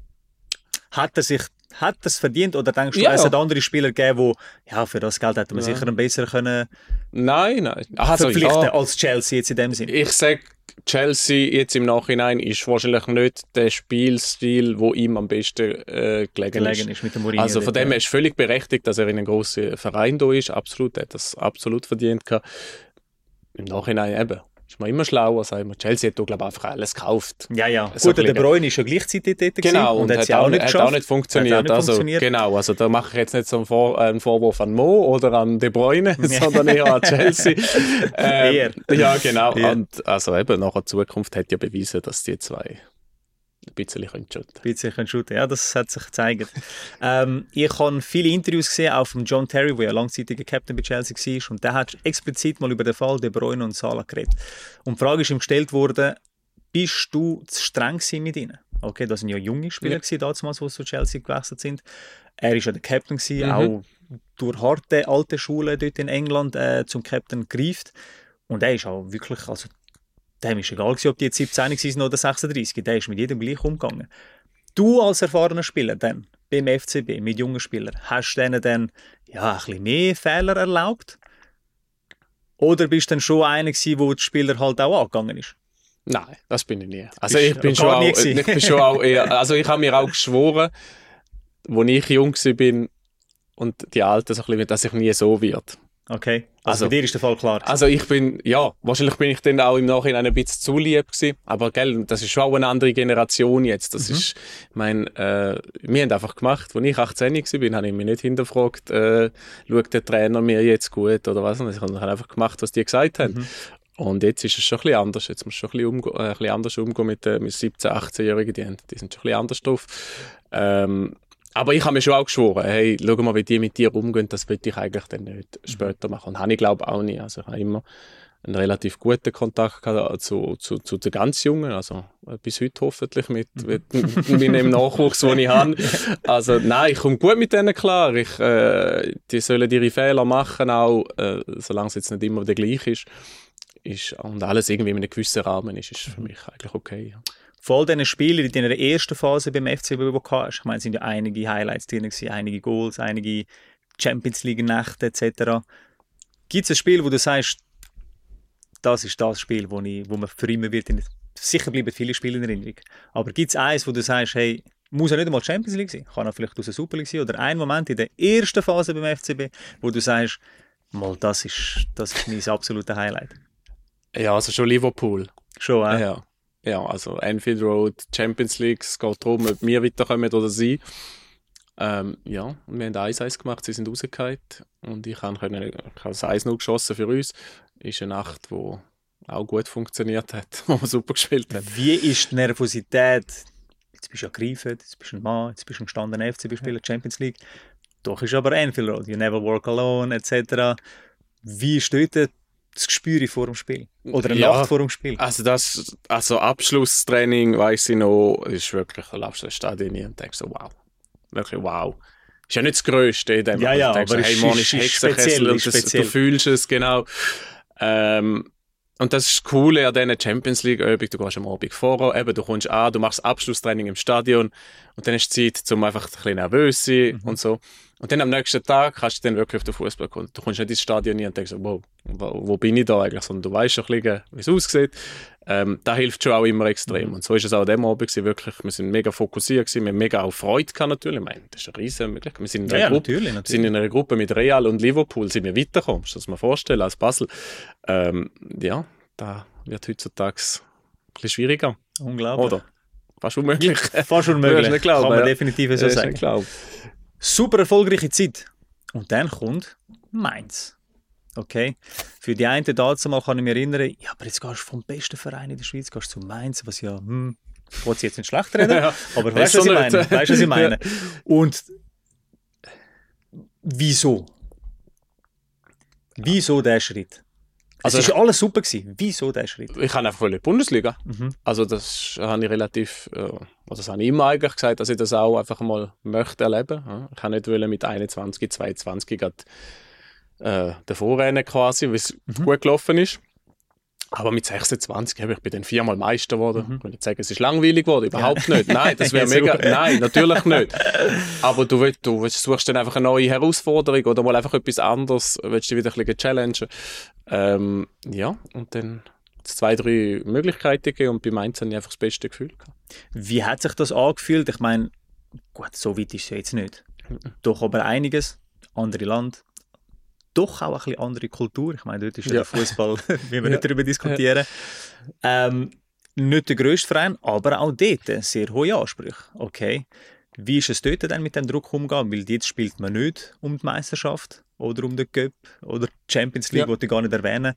A: Hat er sich hat er es verdient oder denkst du, ja, es hat andere Spieler gegeben, die ja, für das Geld hätte man ja. sicher ein besser können
B: nein, nein. Also,
A: verpflichten
B: ja.
A: als Chelsea jetzt in dem Sinne?
B: Ich sage, Chelsea jetzt im Nachhinein ist wahrscheinlich nicht der Spielstil, wo ihm am besten äh, gelegen, gelegen ist. ist mit dem Mourinho also von dem her ist völlig berechtigt, dass er in einem grossen Verein da ist. Absolut, er hat das absolut verdient gehabt. Im Nachhinein eben. Ist man immer schlauer, sagen wir. Chelsea hat da, glaube ich, einfach alles gekauft.
A: Ja, ja. So gut, der De Bruyne ist schon gleichzeitig dort
B: genau, und, und hat, auch, auch nicht hat auch nicht funktioniert. Auch nicht also, funktioniert. Genau, also da mache ich jetzt nicht so einen, Vor einen Vorwurf an Mo oder an De Bruyne, sondern eher an Chelsea. ähm, eher. Ja, genau. Eher. Und also eben, nach der Zukunft hat ja bewiesen, dass die zwei ein bisschen shooten können.
A: Ein bisschen können shooten, ja, das hat sich gezeigt. ähm, ich habe viele Interviews gesehen, auch von John Terry, der ja langzeitiger Captain bei Chelsea war, und der hat explizit mal über den Fall De Bruyne und Salah geredet. Und die Frage ist ihm gestellt worden, bist du zu streng mit ihnen? Okay, das waren ja junge Spieler ja. damals, die zu Chelsea gewechselt sind. Er war ja der Captain, gewesen, mhm. auch durch harte alte Schule dort in England äh, zum Captain gereift. Und er ist auch wirklich, also dem war egal, ob die jetzt siebzehn waren oder sechsunddreißig. Der ist mit jedem gleich umgegangen. Du als erfahrener Spieler dann, beim F C B, mit jungen Spielern, hast du denen dann ja, ein bisschen mehr Fehler erlaubt? Oder bist du dann schon einer gewesen, wo der Spieler halt auch angegangen ist?
B: Nein, das bin ich nie. Also ich bin, schon auch, ich bin schon auch eher, also ich habe mir auch geschworen, als ich jung war und die Alten so ein bisschen, dass ich nie so wird.
A: Okay, also, also bei dir ist der Fall klar.
B: Also ich bin, ja, wahrscheinlich bin ich dann auch im Nachhinein ein bisschen zu lieb gewesen, aber gell, das ist schon auch eine andere Generation jetzt. Das mhm. ist, ich meine, äh, wir haben einfach gemacht, als ich achtzehn war, habe ich mich nicht hinterfragt, äh, schaut der Trainer mir jetzt gut oder was, ich habe einfach gemacht, was die gesagt haben. Mhm. Und jetzt ist es schon ein bisschen anders, jetzt muss man schon ein bisschen, umge- äh, ein bisschen anders umgehen mit, äh, mit siebzehn-, achtzehnjährigen, die, die sind schon ein bisschen anders drauf. Ähm, Aber ich habe mir schon auch geschworen, hey, schau mal, wie die mit dir umgehen, das will ich eigentlich dann nicht später machen. Und habe ich glaube auch nicht. Also ich habe immer einen relativ guten Kontakt gehabt zu, zu, zu den ganz Jungen, also bis heute hoffentlich mit, mit, mit meinem Nachwuchs, den ich habe. Also nein, ich komme gut mit denen klar. Ich, äh, die sollen ihre Fehler machen, auch äh, solange es jetzt nicht immer der gleiche ist, ist. Und alles irgendwie in einem gewissen Rahmen ist, ist für mich eigentlich okay. Ja.
A: Von all diesen Spielern, die in deiner ersten Phase beim F C B hast, ich meine, es sind ja einige Highlights drin gewesen, einige Goals, einige Champions League-Nächte et cetera. Gibt es ein Spiel, wo du sagst, das ist das Spiel, wo, ich, wo man für immer wird, in, sicher bleiben viele Spiele in Erinnerung, aber gibt es eins, wo du sagst, hey, muss ja nicht einmal Champions League sein, kann auch vielleicht aus der Super League sein, oder ein Moment in der ersten Phase beim F C B, wo du sagst, mal, das ist, das ist mein absolutes Highlight.
B: Ja, also schon Liverpool.
A: Schon, äh?
B: Ja. Ja, also Anfield Road, Champions League, es geht darum, ob wir weiterkommen oder sie. Ähm, ja, und wir haben eins eins gemacht, sie sind rausgefallen und ich habe das eins null geschossen für uns. Ist eine Nacht, die auch gut funktioniert hat, wo man super gespielt hat.
A: Wie ist die Nervosität? Jetzt bist du ja gegriffen, jetzt bist du ein Mann, jetzt bist du ein gestandener F C B-Spieler, Champions League. Doch ist aber Anfield Road, you never walk alone, et cetera. Wie ist dort das Gespür vor dem Spiel? Oder eine
B: Ja,
A: Nacht vor dem Spiel?
B: Also das also Abschlusstraining, weiss ich noch, ist wirklich, du laufst ins Stadion und denkst so, wow. Wirklich wow. Ist ja nicht das Größte in dem.
A: Ja, ja,
B: du denkst,
A: aber
B: hey,
A: es
B: Mann,
A: ist-
B: ist
A: ist
B: Hexenkessel
A: speziell,
B: und
A: ist
B: das,
A: speziell.
B: du fühlst es, genau. Ähm, und das ist das Coole an diesen Champions League-Übungen. Du gehst am Abend vorher, eben, du kommst an, du machst Abschlusstraining im Stadion und dann hast du Zeit, um einfach ein bisschen nervös zu sein
A: Mhm.
B: und so. Und dann am nächsten Tag kannst du dann wirklich auf den Fußball kommen. Du kommst nicht ins Stadion rein und denkst, wow, wo, wo bin ich da eigentlich? Sondern du weißt schon ein bisschen, wie es aussieht. Ähm, das hilft schon auch immer extrem.
A: Mhm.
B: Und so ist es auch an dem Abend gewesen, wirklich. Wir sind mega fokussiert gewesen, wir haben mega auch Freude gehabt natürlich. Ich meine, das ist eine riesen Möglichkeit. Wir sind in
A: Ja,
B: einer
A: ja,
B: Gruppe,
A: natürlich,
B: wir sind
A: natürlich.
B: in einer Gruppe mit Real und Liverpool, sind wir weitergekommen. Musst du dir das mal vorstellen, als Basel. Ähm, ja, da wird heutzutage ein bisschen schwieriger.
A: Unglaublich.
B: Oder? Fast unmöglich.
A: Fast
B: Du
A: unmöglich.
B: wirst nicht glauben,
A: Kann man
B: ja.
A: definitiv so
B: Das ist
A: sagen.
B: nicht glauben.
A: Super erfolgreiche Zeit. Und dann kommt Mainz. Okay? Für die einen dazu mal kann ich mich erinnern, ja, aber jetzt gehst du vom besten Verein in der Schweiz gehst du zu Mainz, was ja, hm, ich will sie jetzt nicht schlecht reden,
B: Ja.
A: aber weißt du, was
B: Ist so
A: ich
B: nicht.
A: meine? Weißt du, was ich meine? Und wieso? Wieso der Schritt?
B: Also-
A: es ist alles super gewesen. Wieso der Schritt?
B: Ich habe einfach voll die Bundesliga.
A: Mhm.
B: Also das habe ich relativ, äh, also das habe ich immer eigentlich gesagt, dass ich das auch einfach mal möchte erleben. Ja. Ich habe nicht wollen mit einundzwanzig, zweiundzwanzig grad, äh, davor rennen quasi, weil es
A: Mhm.
B: gut gelaufen ist. Aber mit sechsundzwanzig habe ich bin dann viermal Meister geworden.
A: Mhm.
B: Ich will nicht sagen, es ist langweilig geworden, überhaupt nicht. Nein, das wäre
A: Ja,
B: mega.
A: super.
B: Nein, natürlich nicht. Aber du, willst, du willst, suchst dann einfach eine neue Herausforderung oder mal einfach etwas anderes, willst dich wieder ein bisschen challengen. Ähm, ja, und dann hat es zwei, drei Möglichkeiten gegeben und bei Mainz habe ich einfach das beste Gefühl gehabt.
A: Wie hat sich das angefühlt? Ich meine, gut, so weit ist es ja jetzt nicht. Doch aber einiges, andere Land, doch auch ein bisschen andere Kultur. Ich meine, dort ist ja
B: Ja.
A: der Fußball, wie wir
B: Ja.
A: nicht darüber diskutieren. Ähm, nicht der grösste Verein, aber auch dort sehr hohe Ansprüche. Okay. Wie ist es dort dann mit dem Druck umgegangen? Weil jetzt spielt man nicht um die Meisterschaft oder um den Cup oder die Champions League,
B: Ja.
A: die ich gar nicht erwähnen.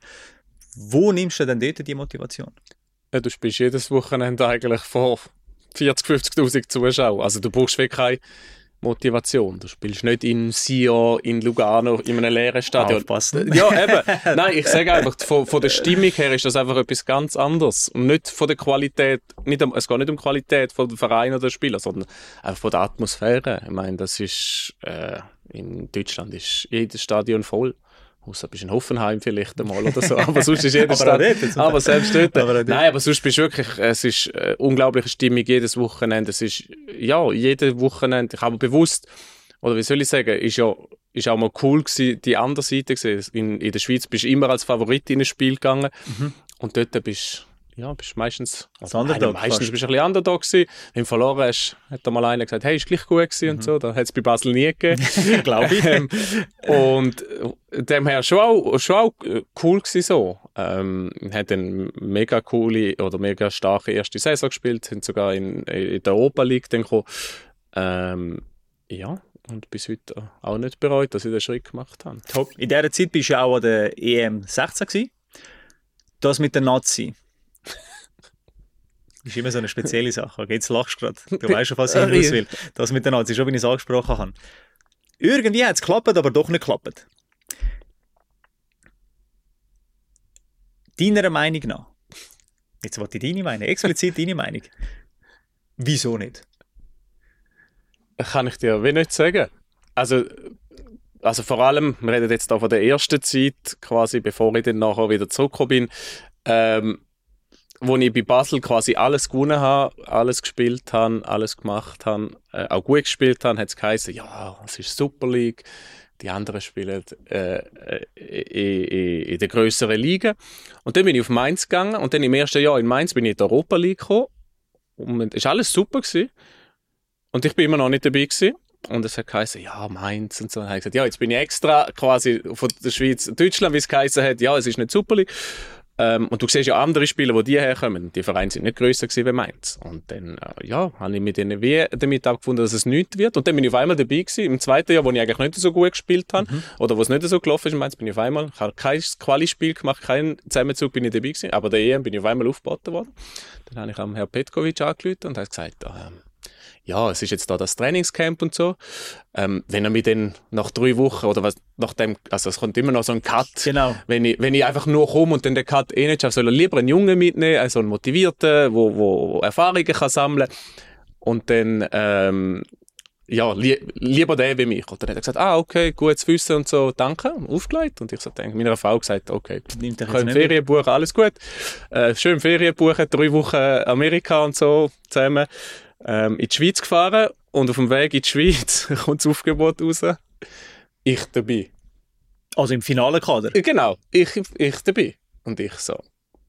A: Wo nimmst du denn dort die Motivation?
B: Ja, du spielst jedes Wochenende eigentlich vor vierzig, fünfzigtausend Zuschauern. Also du brauchst wirklich keine Motivation. Du spielst nicht in Sion, in Lugano, in einem leeren Stadion.
A: Aufpassen.
B: Ja, eben. Nein, ich sage einfach, von, von der Stimmung her ist das einfach etwas ganz anderes. Und nicht von der Qualität, nicht um, es geht nicht um die Qualität von dem Verein oder der Spieler, sondern einfach von der Atmosphäre. Ich meine, das ist, äh, in Deutschland ist jedes Stadion voll. Außer bist in Hoffenheim vielleicht einmal oder so. Aber sonst ist jedes
A: Aber auch
B: Stadion.
A: dort jetzt.
B: Aber selbst dort.
A: Aber auch dort.
B: Nein, aber sonst bist du wirklich, es ist äh, unglaubliche Stimmung jedes Wochenende. Es ist, ja, jedes Wochenende, ich habe bewusst, oder wie soll ich sagen, ist ja ist auch mal cool gewesen, die andere Seite gewesen. In, in der Schweiz bist du immer als Favorit in ein Spiel gegangen.
A: Mhm.
B: Und dort bist ja, bist meistens,
A: Als
B: also,
A: Underdog
B: nein, meistens
A: fast.
B: bist du ein bisschen Underdog gewesen. Wenn du verloren hast, hat da mal einer gesagt, hey, ist gleich gut gewesen und so. Da hat es bei Basel nie gegeben.
A: Glaube ich.
B: Ähm, und äh, dem her schon auch, schon auch äh, cool gewesen so. Ähm, hat eine mega coole oder mega starke erste Saison gespielt, sind sogar in, in der Europa League dann gekommen. Ähm, ja, und bis heute auch nicht bereut, dass ich den Schritt gemacht habe.
A: Top. In dieser Zeit bist du ja auch an der E M sechzehn gewesen. Das mit der Nazi. Das ist immer so eine spezielle Sache. Okay, jetzt lachst du gerade. Du weißt schon, was ich hinaus will. Das mit der Nazi, schon wie ich es angesprochen habe. Irgendwie hat es geklappt, aber doch nicht geklappt. Deiner Meinung nach, jetzt wollte ich deine Meinung, explizit deine Meinung. Wieso nicht?
B: Kann ich dir wie nicht sagen. Also, also vor allem, wir reden jetzt da von der ersten Zeit, quasi bevor ich dann nachher wieder zurückgekommen bin, ähm, wo ich bei Basel quasi alles gewonnen habe, alles gespielt habe, alles gemacht habe, äh, auch gut gespielt habe, hat es geheißen, ja, es ist Super League, die anderen spielen äh, äh, in, in, in der grösseren Liga. Und dann bin ich auf Mainz gegangen und dann im ersten Jahr in Mainz bin ich in die Europa League gekommen und es war alles super gewesen. Und ich bin immer noch nicht dabei gewesen. Und es hat geheißen, ja, Mainz und so. Und dann habe ich gesagt, ja, jetzt bin ich extra quasi von der Schweiz, Deutschland, wie es geheißen hat, ja, es ist nicht Super League. Ähm, und du siehst ja andere Spieler, die die herkommen. Die Vereine sind nicht grösser gewesen wie Mainz. Und dann, äh, ja, habe ich mit denen wie damit abgefunden, dass es nichts wird. Und dann bin ich auf einmal dabei gewesen. Im zweiten Jahr, wo ich eigentlich nicht so gut gespielt habe, mhm. oder wo es nicht so gelaufen ist in Mainz, bin ich auf einmal, ich habe kein Quali-Spiel gemacht, keinen Zusammenzug bin ich dabei gewesen. Aber der E M bin ich auf einmal aufgeboten worden. Dann habe ich am Herrn Petkovic angerufen und habe gesagt, ähm, ja, es ist jetzt da das Trainingscamp und so. Ähm, wenn er mich dann nach drei Wochen oder was, nach dem, also es kommt immer noch so ein Cut.
A: Genau.
B: Wenn ich, wenn ich einfach nur komme und dann den Cut eh nicht schaffe, soll er lieber einen Jungen mitnehmen, also einen Motivierten, wo, wo Erfahrungen kann sammeln. Und dann, ähm, ja, li- lieber der wie mich. Und dann hat er gesagt, ah, okay, gut zu wissen und so, danke, aufgelegt. Und ich so denke, meiner Frau gesagt, okay, können Ferien buchen, alles gut. Äh, schön Ferien buchen, drei Wochen Amerika und so zusammen. Ähm, in die Schweiz gefahren und auf dem Weg in die Schweiz kommt das Aufgebot raus. Ich dabei.
A: Also im finalen Kader?
B: Genau, ich, ich dabei. Und ich so,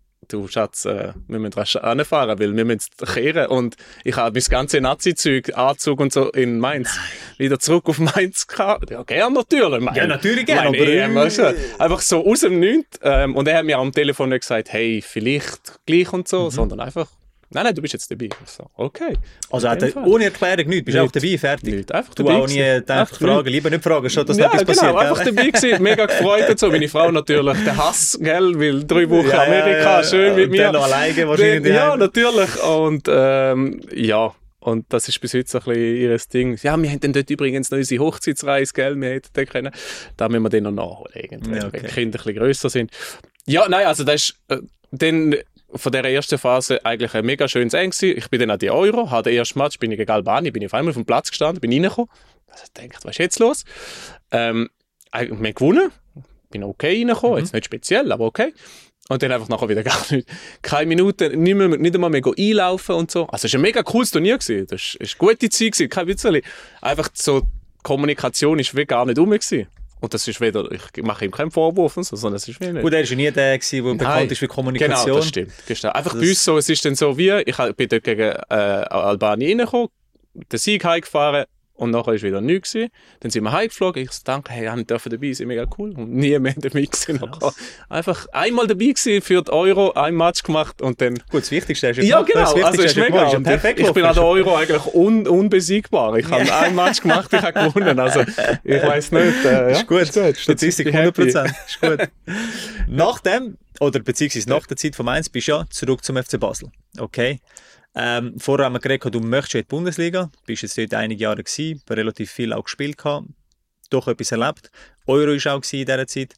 B: du Schatz, äh, wir müssen rasch anfahren, weil wir müssen kehren. Und ich habe mein ganzes Nazi-Zeug, Anzug und so in Mainz, Nein. wieder zurück auf Mainz gehabt. Ja, gern natürlich. Mein,
A: ja, natürlich gern.
B: Aber E M, weißt du, einfach so aus dem Nichts. Ähm, und er hat mir am Telefon nicht gesagt, hey, vielleicht gleich und so, mhm. sondern einfach, nein, nein, du bist jetzt dabei. So, okay.
A: Also hat er ohne Erklärung nichts, bist du auch dabei, fertig?
B: Nicht. Einfach
A: du
B: dabei
A: auch nie gedacht, fragen, lieber nicht fragen, schon, dass
B: ja,
A: etwas
B: genau,
A: passiert.
B: Ja, einfach dabei gewesen, mega gefreut und so. Meine Frau natürlich, der Hass, gell, weil drei Wochen
A: ja,
B: Amerika, schön mit mir.
A: Und noch alleine wahrscheinlich.
B: Ja, natürlich. Und ähm, ja, und das ist bis heute so ein bisschen ihr Ding. Ja, wir haben dann dort übrigens noch unsere Hochzeitsreise, gell, wir hätten den können. Da müssen wir den noch nachholen, irgendwie, ja, okay. wenn die Kinder ein bisschen grösser sind. Ja, nein, also das ist äh, dann von dieser ersten Phase eigentlich ein mega schönes Eng gewesen. Ich bin dann an die Euro, habe den ersten Match, bin ich gegen Albanien, bin ich auf einmal auf dem Platz gestanden, bin reingekommen. Also ich dachte, was ist jetzt los? Ähm, wir haben gewonnen, bin okay reingekommen, mhm. jetzt nicht speziell, aber okay. Und dann einfach nachher wieder gar nicht. Keine Minute, nicht, mehr, nicht einmal mehr einlaufen und so. Also es war ein mega cooles Turnier gewesen. Das war eine gute Zeit gewesen, kein Witzeli. Einfach so, die Kommunikation war wie gar nicht rum gewesen. Und das ist weder, ich mache ihm keinen Vorwurf, und so, sondern es ist wie nicht.
A: Gut, er war ja nie der, der Nein. bekannt ist für Kommunikation.
B: Genau, das stimmt. Genau. Einfach das bei uns so, es ist dann so wie, ich bin dort gegen äh, Albanien reingekommen, den Sieg heimgefahren und nachher war wieder nichts gewesen. Dann sind wir heimgeflogen, ich so, danke, hey, ich durfte dabei sein, mega cool. Und nie mehr dabei gewesen. Einfach einmal dabei gewesen für die Euro, ein Match gemacht und dann...
A: Gut, das Wichtigste ist
B: ja, genau, das also ist mega.
A: Ist perfekt
B: ich bin an der Euro eigentlich un, unbesiegbar. Ich habe ein Match gemacht, ich habe gewonnen. Also, ich weiss nicht. Äh, ja.
A: Ist gut, Statistik hundert Prozent. Ist gut. Nach dem, oder beziehungsweise nach der Zeit von Mainz, bist du ja zurück zum F C Basel. Okay. Ähm, vorher haben wir geredet, du möchtest in die Bundesliga, bist jetzt dort einige Jahre gewesen, relativ viel auch gespielt gehabt, doch etwas erlebt. Euro war auch in dieser Zeit.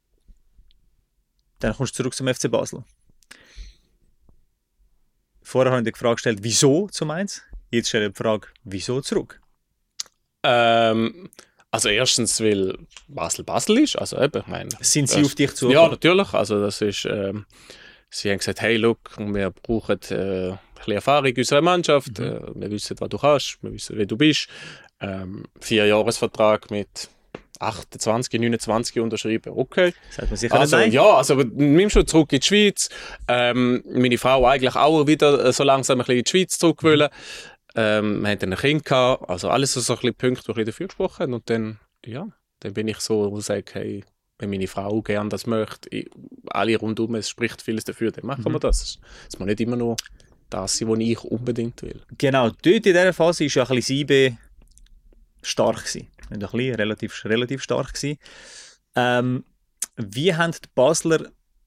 A: Dann kommst du zurück zum F C Basel. Vorher habe ich dir die Frage gestellt, wieso zum Mainz? Jetzt stelle ich die Frage, wieso zurück?
B: Ähm, also erstens, weil Basel Basel ist. Also eben, ich meine,
A: sind sie
B: das,
A: auf dich zu?
B: Ja, natürlich. Also das ist, ähm, sie haben gesagt, hey, look, wir brauchen äh, ein bisschen Erfahrung in unserer Mannschaft. Mhm. Äh, wir wissen, was du kannst, wir wissen, wer du bist. Ähm, Vier-Jahres-Vertrag mit achtundzwanzig, neunundzwanzig unterschrieben, okay.
A: Sagt man sicher
B: also, ja, also nimm schon zurück in die Schweiz. Ähm, meine Frau eigentlich auch wieder so langsam ein bisschen in die Schweiz zurück wollen. Ähm, wir hatten ein Kind gehabt, also alles so ein bisschen Punkte, die dafür gesprochen haben. Und dann, ja, dann bin ich so und sage, hey, wenn meine Frau gerne das möchte, ich, alle rundum, es spricht vieles dafür, dann machen mhm. wir das. Es muss nicht immer nur das sein, was ich unbedingt will.
A: Genau, dort in dieser Phase war ja ein bisschen Siebe stark gewesen. Nicht ein bisschen, relativ, relativ stark gewesen. Ähm, wie haben die Basler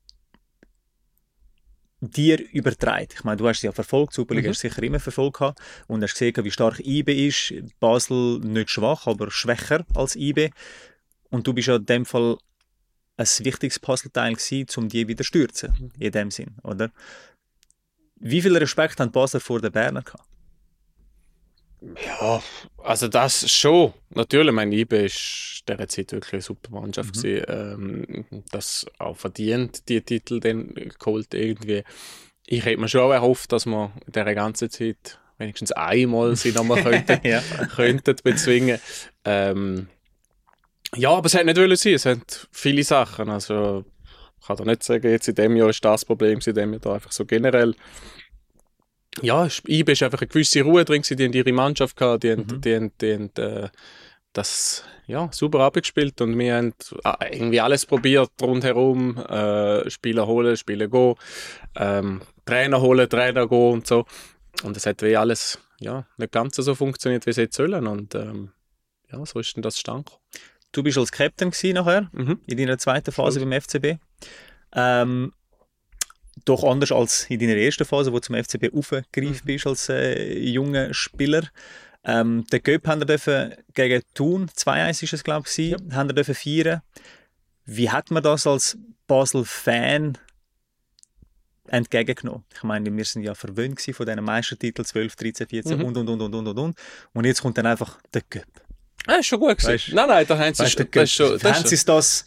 A: dir übertragen? Ich meine, du hast sie ja verfolgt, Superliga mhm. hast du sicher immer verfolgt gehabt und hast gesehen, wie stark I B ist. Basel nicht schwach, aber schwächer als I B. Und du bist ja in dem Fall ein wichtiges Puzzleteil gewesen, um die wieder zu stürzen, mhm. in dem Sinn, oder? Wie viel Respekt haben die Basler vor den Berner gehabt?
B: Ja, also das schon. Natürlich, mein I B ist in dieser Zeit wirklich eine super Mannschaft mhm. gewesen. Ähm, das auch verdient, die Titel dann geholt irgendwie. Ich hätte mir schon auch erhofft, dass wir in dieser ganzen Zeit wenigstens einmal sie nochmal könnten, ja. könnten bezwingen. Ähm, ja, aber es hätte nicht wollen sein. Es sind viele Sachen. Also ich kann da nicht sagen, jetzt in diesem Jahr ist das Problem, in dem Jahr da einfach so generell. Ja, I B ist einfach eine gewisse Ruhe drin, die haben ihre Mannschaft gehabt, die, mhm. die, die, die, die, das ja, super abgespielt und wir haben irgendwie alles probiert rundherum, äh, Spieler holen, Spieler gehen, ähm, Trainer holen, Trainer gehen und so. Und es hat wie alles ja, nicht ganz so funktioniert, wie es hätte sollen. Und ähm, ja, so ist denn das zustande gekommen.
A: Du bist als Captain gewesen nachher,
B: Mhm.
A: in deiner zweiten Phase beim F C B. Ähm, doch anders als in deiner ersten Phase, wo du zum F C B aufgegriffen
B: Mhm.
A: bist als äh, junger Spieler. Ähm, den Göpp haben wir dürfen gegen Thun, zwei eins ist es glaube ich, ja. haben wir dürfen feiern. Wie hat man das als Basel-Fan entgegengenommen? Ich meine, wir sind ja verwöhnt von diesen Meistertiteln zwölf, dreizehn, vierzehn
B: Mhm.
A: und und und und und und und. Und jetzt kommt dann einfach der Göpp.
B: Ja, ist schon gut gewesen.
A: Weißt,
B: nein, nein, da haben sie
A: weißt,
B: das ist schon, das
A: haben
B: ist
A: sie das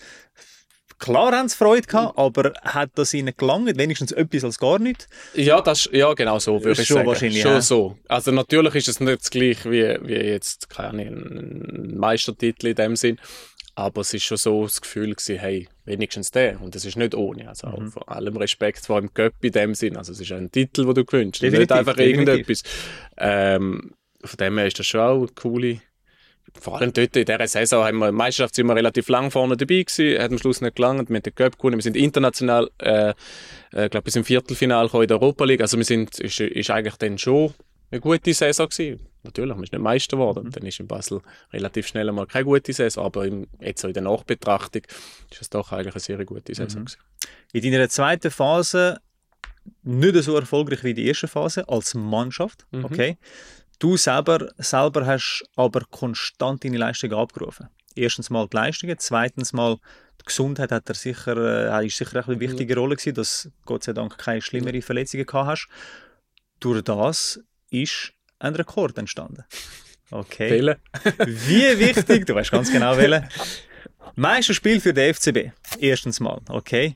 A: klar haben sie Freude gehabt, aber hat das ihnen gelangt? Wenigstens etwas als gar nicht?
B: Ja, das, ja genau so würde ich
A: Schon
B: sagen.
A: wahrscheinlich,
B: Schon
A: ja.
B: so. Also natürlich ist es nicht das gleiche wie, wie jetzt keine Ahnung, ein Meistertitel in dem Sinn, aber es ist schon so das Gefühl gewesen, hey, wenigstens der. Und das ist nicht ohne. Also
A: Mhm.
B: auch vor allem Respekt vor dem Göpp in dem Sinn. Also es ist ein Titel, den du gewünscht.
A: Definitiv,
B: Nicht einfach
A: definitiv.
B: irgendetwas. Ähm, von dem her ist das schon auch eine coole. Vor allem dort in dieser Saison haben wir Meisterschaft sind wir relativ lang vorne dabei gewesen, hat am Schluss nicht gelangt, wir haben den Cup gewonnen, wir sind international, äh, äh, glaube bis im Viertelfinale gekommen in der Europa League, also wir sind, ist, ist eigentlich dann schon eine gute Saison gewesen. Natürlich, wir sind nicht Meister geworden, mhm. Dann ist in Basel relativ schnell einmal keine gute Saison, aber im, jetzt so in der Nachbetrachtung ist es doch eigentlich eine sehr gute Saison
A: mhm.
B: gewesen.
A: In deiner zweiten Phase nicht so erfolgreich wie die erste Phase als Mannschaft,
B: Mhm.
A: okay. Du selber, selber hast aber konstant deine Leistungen abgerufen. Erstens mal die Leistungen, zweitens mal die Gesundheit hat er sicher, äh, ist sicher eine wichtige Rolle gewesen, dass Gott sei Dank keine schlimmeren Verletzungen gehabt hast. Durch das ist ein Rekord entstanden. Okay.
B: Viele.
A: Wie wichtig, du weißt ganz genau welchen. Meisterspiel für den F C B. Erstens mal, okay.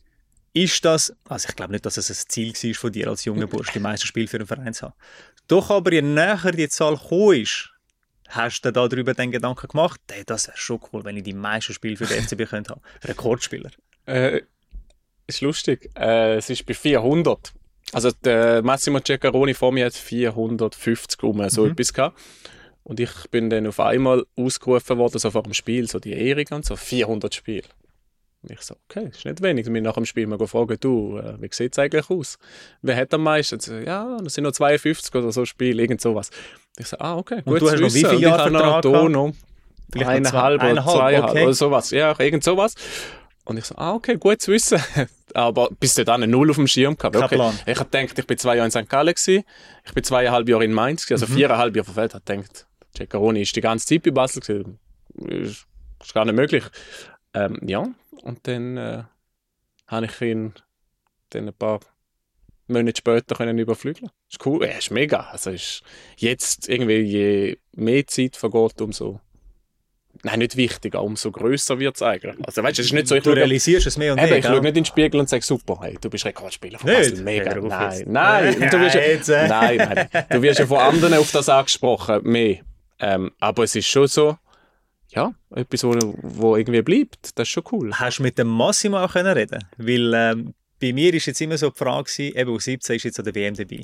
A: Ist das, also ich glaube nicht, dass es ein Ziel war von dir als junger Bursch, die Meisterspiel für einen Verein zu haben. Doch aber je näher die Zahl gekommen ist, hast du dir darüber den Gedanken gemacht, hey, das wäre schon cool, wenn ich die Meisterspiel für den F C B könnte haben. Rekordspieler.
B: Äh, ist lustig. Äh, es ist bei vierhundert. Also der Massimo Ceccaroni vor mir hat vierhundertfünfzig rum, so
A: Mhm.
B: etwas gehabt. Und ich bin dann auf einmal ausgerufen worden, so vor dem Spiel, so die Ehrung und so, vierhundert Spiele. Und ich so, okay, ist nicht wenig. Und wir nach dem Spiel mal fragen, du, äh, wie sieht es eigentlich aus? Wer hat am meisten? So, ja, das sind noch zweiundfünfzig oder so Spiele, irgend sowas. Ich so, ah, okay, gut
A: Und du
B: zu
A: hast noch
B: wissen.
A: wie viele
B: Und ich
A: Jahre
B: habe noch
A: Vertrag
B: da
A: gehabt?
B: noch
A: Vielleicht noch
B: eineinhalb
A: zwei-
B: oder
A: eineinhalb,
B: zweieinhalb
A: okay.
B: oder sowas. Ja, irgend sowas. Und ich so, ah, okay, gut zu wissen. Aber bis dahin null auf dem Schirm gehabt.
A: Kein
B: Okay.
A: Plan.
B: Ich habe gedacht, ich bin zwei Jahre in Sankt Gallen gewesen. Ich bin zweieinhalb Jahre in Mainz gewesen, also
A: Mhm.
B: viereinhalb Jahre verfehlt. Ich habe gedacht, Ceccaroni ist die ganze Zeit bei Basel gewesen. Ist, ist gar nicht möglich. Ähm, ja, und dann äh, habe ich ihn dann ein paar Monate später können überflügeln. Ist cool, ja, ist mega. Also ist jetzt irgendwie, je mehr Zeit vergeht, umso nein, nicht wichtiger, umso grösser wird es eigentlich. Also weißt, es ist nicht so, ich
A: Du
B: schaue,
A: realisierst es mehr und
B: eben,
A: mehr.
B: ich schaue nicht in den Spiegel und sage, super, hey, du bist Rekordspieler von
A: Nicht?
B: Basel, mega.
A: Hör auf
B: Nein,
A: jetzt.
B: nein, und du wirst,
A: Ja, jetzt, äh.
B: nein, nein, du wirst ja von anderen auf das angesprochen, mehr. Ähm, aber es ist schon so, ja, etwas, wo, wo irgendwie bleibt, das ist schon cool.
A: Hast du mit dem Massimo auch können reden? Weil ähm, bei mir ist jetzt immer so die Frage gewesen, eben aus siebzehn ist jetzt an der W M dabei.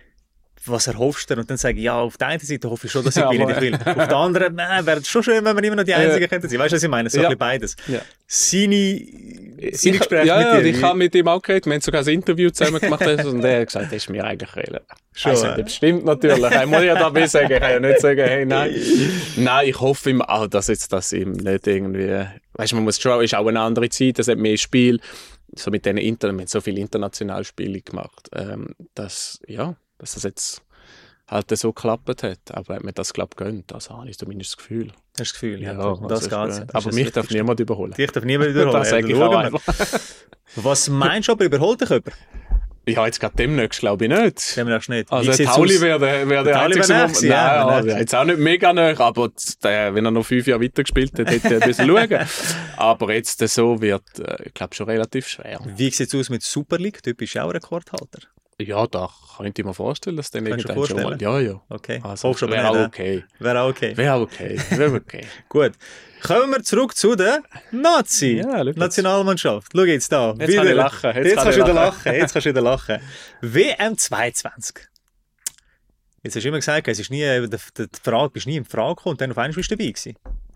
A: Was erhoffst du? Und dann sage ich, ja, auf der einen Seite hoffe ich schon, dass ich
B: Ja,
A: will,
B: aber-
A: ich will. Auf der anderen, äh, wäre es schon schön, wenn wir immer noch die Einzigen
B: Ja.
A: könnten sein. Weißt du, was ich meine? So
B: Ja.
A: ein bisschen beides.
B: Ja.
A: Seine,
B: Ich,
A: seine Gespräche
B: ja, ja,
A: mit dir.
B: ich habe mit ihm auch geredet, wir haben sogar ein Interview zusammen gemacht und er hat gesagt, das ist mir eigentlich relativ.
A: Schon,
B: Also,
A: äh.
B: das stimmt natürlich. Ich muss ja dabei sagen, ich kann ja nicht sagen, hey, nein. Nein, ich hoffe ihm auch, dass jetzt das ihm nicht irgendwie, weißt du, man muss schon, ist auch eine andere Zeit, es hat mehr Spiel, so mit diesen Inter, wir haben so viele internationale Spiele gemacht, ähm, dass, ja, dass das jetzt halt so geklappt hat. Aber hat mir das, glaube ich, gönnt. Also habe ich zumindest das Gefühl.
A: Hast du das Gefühl? Ja,
B: also
A: das
B: ist,
A: geht.
B: äh,
A: Das ist
B: aber
A: das
B: mich darf
A: Wichtigste.
B: niemand überholen.
A: Dich darf niemand wiederholen.
B: Das sage ich
A: Ja,
B: auch
A: schauen wir.
B: einfach.
A: Was meinst du aber, überholt dich jemand?
B: Ja, jetzt gerade demnächst glaube ich nicht.
A: Demnächst nicht.
B: Also
A: Wie
B: der
A: sieht's
B: Tauli
A: aus?
B: wäre der, wär der
A: Der Tauli
B: einzige,
A: wär
B: wo-
A: nächstes, ja,
B: Nein,
A: wär
B: also,
A: nächstes.
B: jetzt auch nicht mega nah, aber der, wenn er noch fünf Jahre weitergespielt hat, hätte er ein bisschen schauen. Aber jetzt äh, so wird, äh, ich glaube, schon relativ schwer.
A: Wie sieht es aus mit Super League? Du bist auch Rekordhalter.
B: Ja, da könnte ich mir vorstellen, dass dann
A: Kannst du dir
B: irgendwann schon mal... Ja, ja.
A: Okay.
B: Also,
A: Hoffst du aber
B: wäre auch
A: nicht,
B: okay.
A: äh? Wäre auch okay.
B: Wäre okay. Wäre okay.
A: Gut. Kommen wir zurück zu der Nazi.
B: Ja, schau jetzt.
A: Nationalmannschaft. Schau jetzt da.
B: Jetzt kann ich lachen.
A: Jetzt,
B: Jetzt kann
A: kannst
B: ich
A: du wieder
B: lachen.
A: lachen. Jetzt kannst du wieder lachen. W M zweiundzwanzig. Jetzt hast du immer gesagt, es ist nie, die, die Frage, bist nie in Frage gekommen und dann auf einmal bist du dabei gewesen.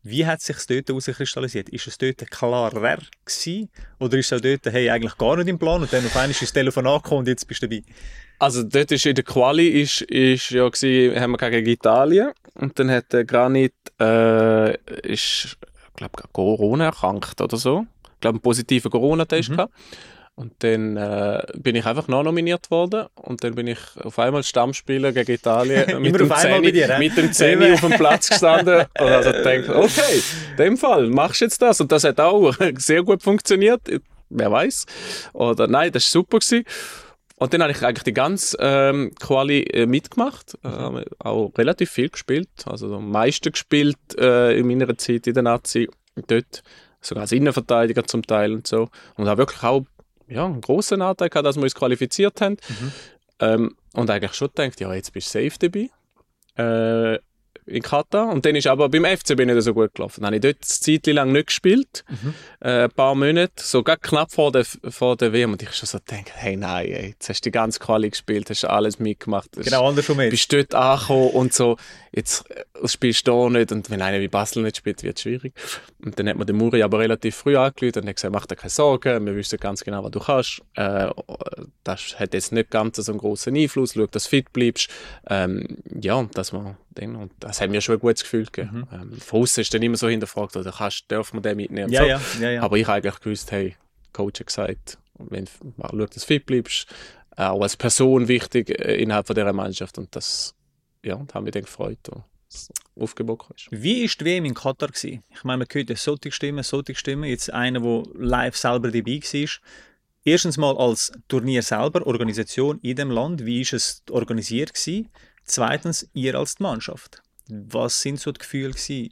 A: Wie hat es sich dort herauskristallisiert? Ist es dort klarer gewesen? Oder ist es auch dort, hey, eigentlich gar nicht im Plan und dann auf einmal ist das Telefon angekommen und jetzt bist du dabei?
B: Also dort ist in der Quali ist, ist ja gewesen, haben wir gegen Italien und dann hat der Granit äh, ist, ich glaube, Corona erkrankt oder so. Ich glaube, einen positiven Corona-Test
A: Mhm.
B: gehabt. Und dann äh, bin ich einfach noch nominiert worden und dann bin ich auf einmal Stammspieler gegen Italien mit,
A: Immer
B: dem
A: auf einmal bei
B: Zehni,
A: dir, hä?
B: mit dem Zehni auf dem Platz gestanden und also gedacht, okay, in dem Fall machst du jetzt das und das hat auch sehr gut funktioniert, wer weiß. Oder nein, das war super gewesen. Und dann habe ich eigentlich die ganze ähm, Quali äh, mitgemacht, äh, auch relativ viel gespielt, also am meisten gespielt äh, in meiner Zeit in der Nazi dort, sogar als Innenverteidiger zum Teil und so und habe wirklich auch ja, einen grossen Anteil gehabt, dass wir uns qualifiziert haben.
A: Mhm.
B: Ähm, und eigentlich schon gedacht, ja, jetzt bist du safe dabei. Äh, in Katar. Und dann ist aber beim F C B nicht so gut gelaufen. Dann habe ich dort eine Zeit lang nicht gespielt.
A: Mhm.
B: Äh, ein paar Monate. Sogar knapp vor der, vor der W M. Und ich schon so gedacht, hey, nein, ey, jetzt hast du die ganze Quali gespielt, hast alles mitgemacht.
A: Genau, andersrum jetzt.
B: Bist dort angekommen und so, jetzt äh, spielst du da nicht. Und wenn einer wie Basel nicht spielt, wird es schwierig. Und dann hat man den Muri aber relativ früh angerufen und hat gesagt, mach dir keine Sorgen, wir wissen ganz genau, was du kannst. Äh, das hat jetzt nicht ganz so einen grossen Einfluss, schau, dass du fit bleibst. Ähm, ja, dass man dann, und das hat mir schon ein gutes Gefühl gegeben. Mhm. Ähm, von aussen ist dann immer so hinterfragt, oder kannst, darf man den mitnehmen?
A: Ja,
B: so.
A: ja, ja, ja.
B: Aber ich habe eigentlich gewusst, hey, der Coach hat gesagt, wenn, schau, dass du fit bleibst, äh, auch als Person wichtig äh, innerhalb von dieser Mannschaft. Und das, ja, und haben mich dann gefreut, dass es aufgebogen ist.
A: Wie war die W M in Katar gewesen? Ich meine, man hört ja solche Stimmen, solche Stimmen. Jetzt einer, der live selber dabei war. Erstens mal als Turnier selber, Organisation in dem Land. Wie war es organisiert gewesen? Zweitens, ihr als die Mannschaft. Was sind so die Gefühle gewesen?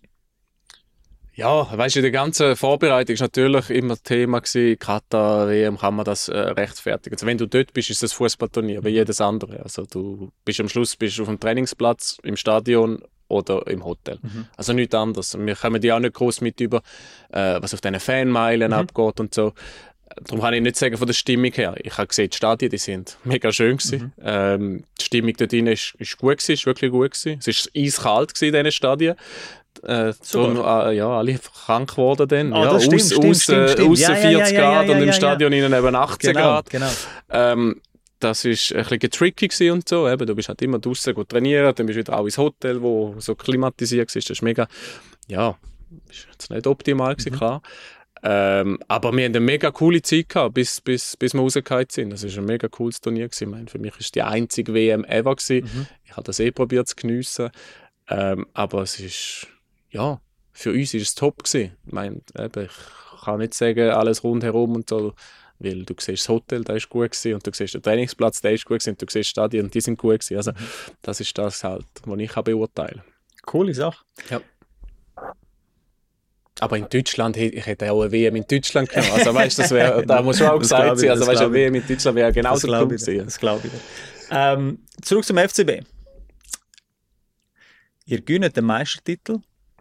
B: Ja, weißt du, die ganze Vorbereitung ist natürlich immer Thema gewesen. Katar, W M, kann man das äh, rechtfertigen. Also wenn du dort bist, ist es ein Fußballturnier, wie jedes andere. Also du bist am Schluss bist auf dem Trainingsplatz, im Stadion oder im Hotel. Mhm. Also nichts anderes. Wir kommen ja auch nicht groß mit über, äh, was auf diesen Fanmeilen mhm. abgeht und so. Darum kann ich nicht sagen von der Stimmung her. Ich habe gesehen, die Stadien, die sind mega schön gewesen. Mhm. Ähm, die Stimmung dort drin ist, ist gut gewesen, ist wirklich gut gewesen. Es ist eiskalt gewesen in diesen Stadien. Äh, darum, äh, ja, alle krank geworden dann.
A: Oh,
B: ja,
A: das stimmt,
B: aus,
A: stimmt,
B: aus,
A: stimmt,
B: äh,
A: stimmt.
B: Aussen
A: Ja, ja,
B: vierzig
A: ja, ja,
B: Grad
A: ja,
B: und im
A: ja,
B: Stadion innen eben achtzehn
A: genau,
B: Grad.
A: Genau.
B: Ähm, das war ein bisschen tricky gewesen und so. Eben, du bist halt immer draußen trainieren, dann bist du wieder auch ins Hotel, wo so klimatisiert ist. Das ist mega, ja, ist jetzt nicht optimal gewesen, mhm. klar. Ähm, aber wir hatten eine mega coole Zeit gehabt, bis, bis, bis wir rausgekommen sind. Das war ein mega cooles Turnier gewesen. Ich meine, für mich war es die einzige W M ever gewesen. Mhm. Ich habe das eh probiert zu geniessen. Ähm, aber es ist, ja, für uns war es top gewesen. Ich meine, eben, ich kann nicht sagen, alles rundherum und so, weil du siehst das Hotel, das ist gut gewesen, und du siehst den Trainingsplatz, der ist gut gewesen, und du siehst die Stadien, die sind gut gewesen. Also, mhm. das ist das halt, was ich beurteilen kann.
A: Coole Sache.
B: Ja. Aber in Deutschland, ich hätte auch eine W M in Deutschland genommen. Also weißt du, das wäre, da muss schon auch gesagt sein. Also weißt du, eine W M in Deutschland wäre genauso cool gewesen.
A: Das glaube ich. Ähm, zurück zum F C B. Ihr gewinnt den Meistertitel.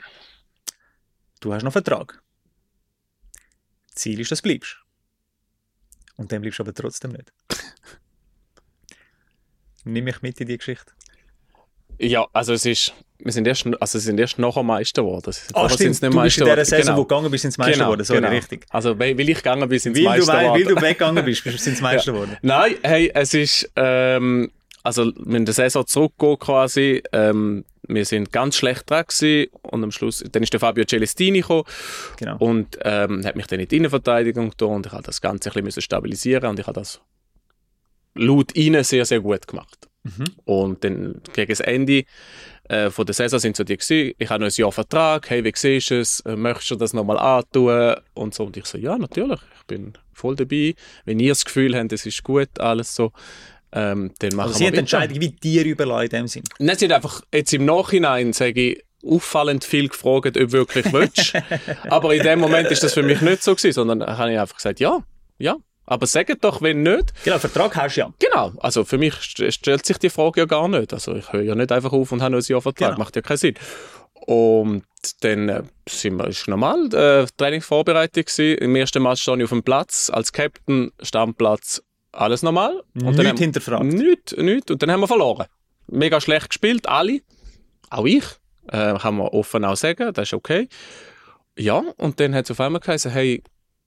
A: Du hast noch Vertrag. Ziel ist, dass du bleibst. Und dann bleibst du aber trotzdem nicht. Nimm mich mit in die Geschichte.
B: Ja, also es ist, wir sind erst, also sind erst nachher Meister geworden.
A: Ah, oh, stimmt, du bist in dieser Saison, genau. wo du gegangen bist, sind Meister
B: genau,
A: geworden, sorry,
B: genau.
A: richtig.
B: Also weil ich gegangen bin, sind Meister geworden.
A: Weil du weggegangen bist, sind sie Meister geworden.
B: Ja. Nein, hey, es ist, ähm, also wenn der Saison zurückgeht quasi, ähm, wir sind ganz schlecht dran gewesen und am Schluss, dann ist der Fabio Celestini gekommen
A: genau.
B: und ähm, hat mich dann in die Innenverteidigung getan und ich habe das Ganze ein bisschen stabilisieren und ich habe das laut ihnen sehr, sehr gut gemacht. Mhm. Und dann gegen das Ende äh, von der Saison sind so die gewesen, ich habe noch ein Jahr Vertrag, hey, wie siehst du es, möchtest du das nochmal antun? Und so, und ich so, ja, natürlich, ich bin voll dabei, wenn ihr das Gefühl habt, es ist gut, alles so, ähm, dann machen
A: also
B: wir
A: Sie haben die Entscheidung wie dir überlassen in dem Sinn?
B: Nein, sie hat einfach, jetzt im Nachhinein, sage ich, auffallend viel gefragt, ob du wirklich willst. Aber in dem Moment ist das für mich nicht so gewesen, sondern habe ich einfach gesagt, ja, ja. Aber sag doch, wenn nicht.
A: Genau, Vertrag hast du ja.
B: Genau, also für mich st- stellt sich die Frage ja gar nicht. Also ich höre ja nicht einfach auf und habe nur ein Jahr Vertrag, genau. Macht ja keinen Sinn. Und dann äh, sind wir, ist normal, äh, Trainingsvorbereitung gewesen. Im ersten Match stand ich auf dem Platz, als Captain, Stammplatz, alles normal. Und
A: nicht hinterfragt.
B: Nichts, nichts. Und dann haben wir verloren. Mega schlecht gespielt, alle, auch ich. Äh, kann man offen auch sagen, das ist okay. Ja, und dann hat es auf einmal geheißen, hey,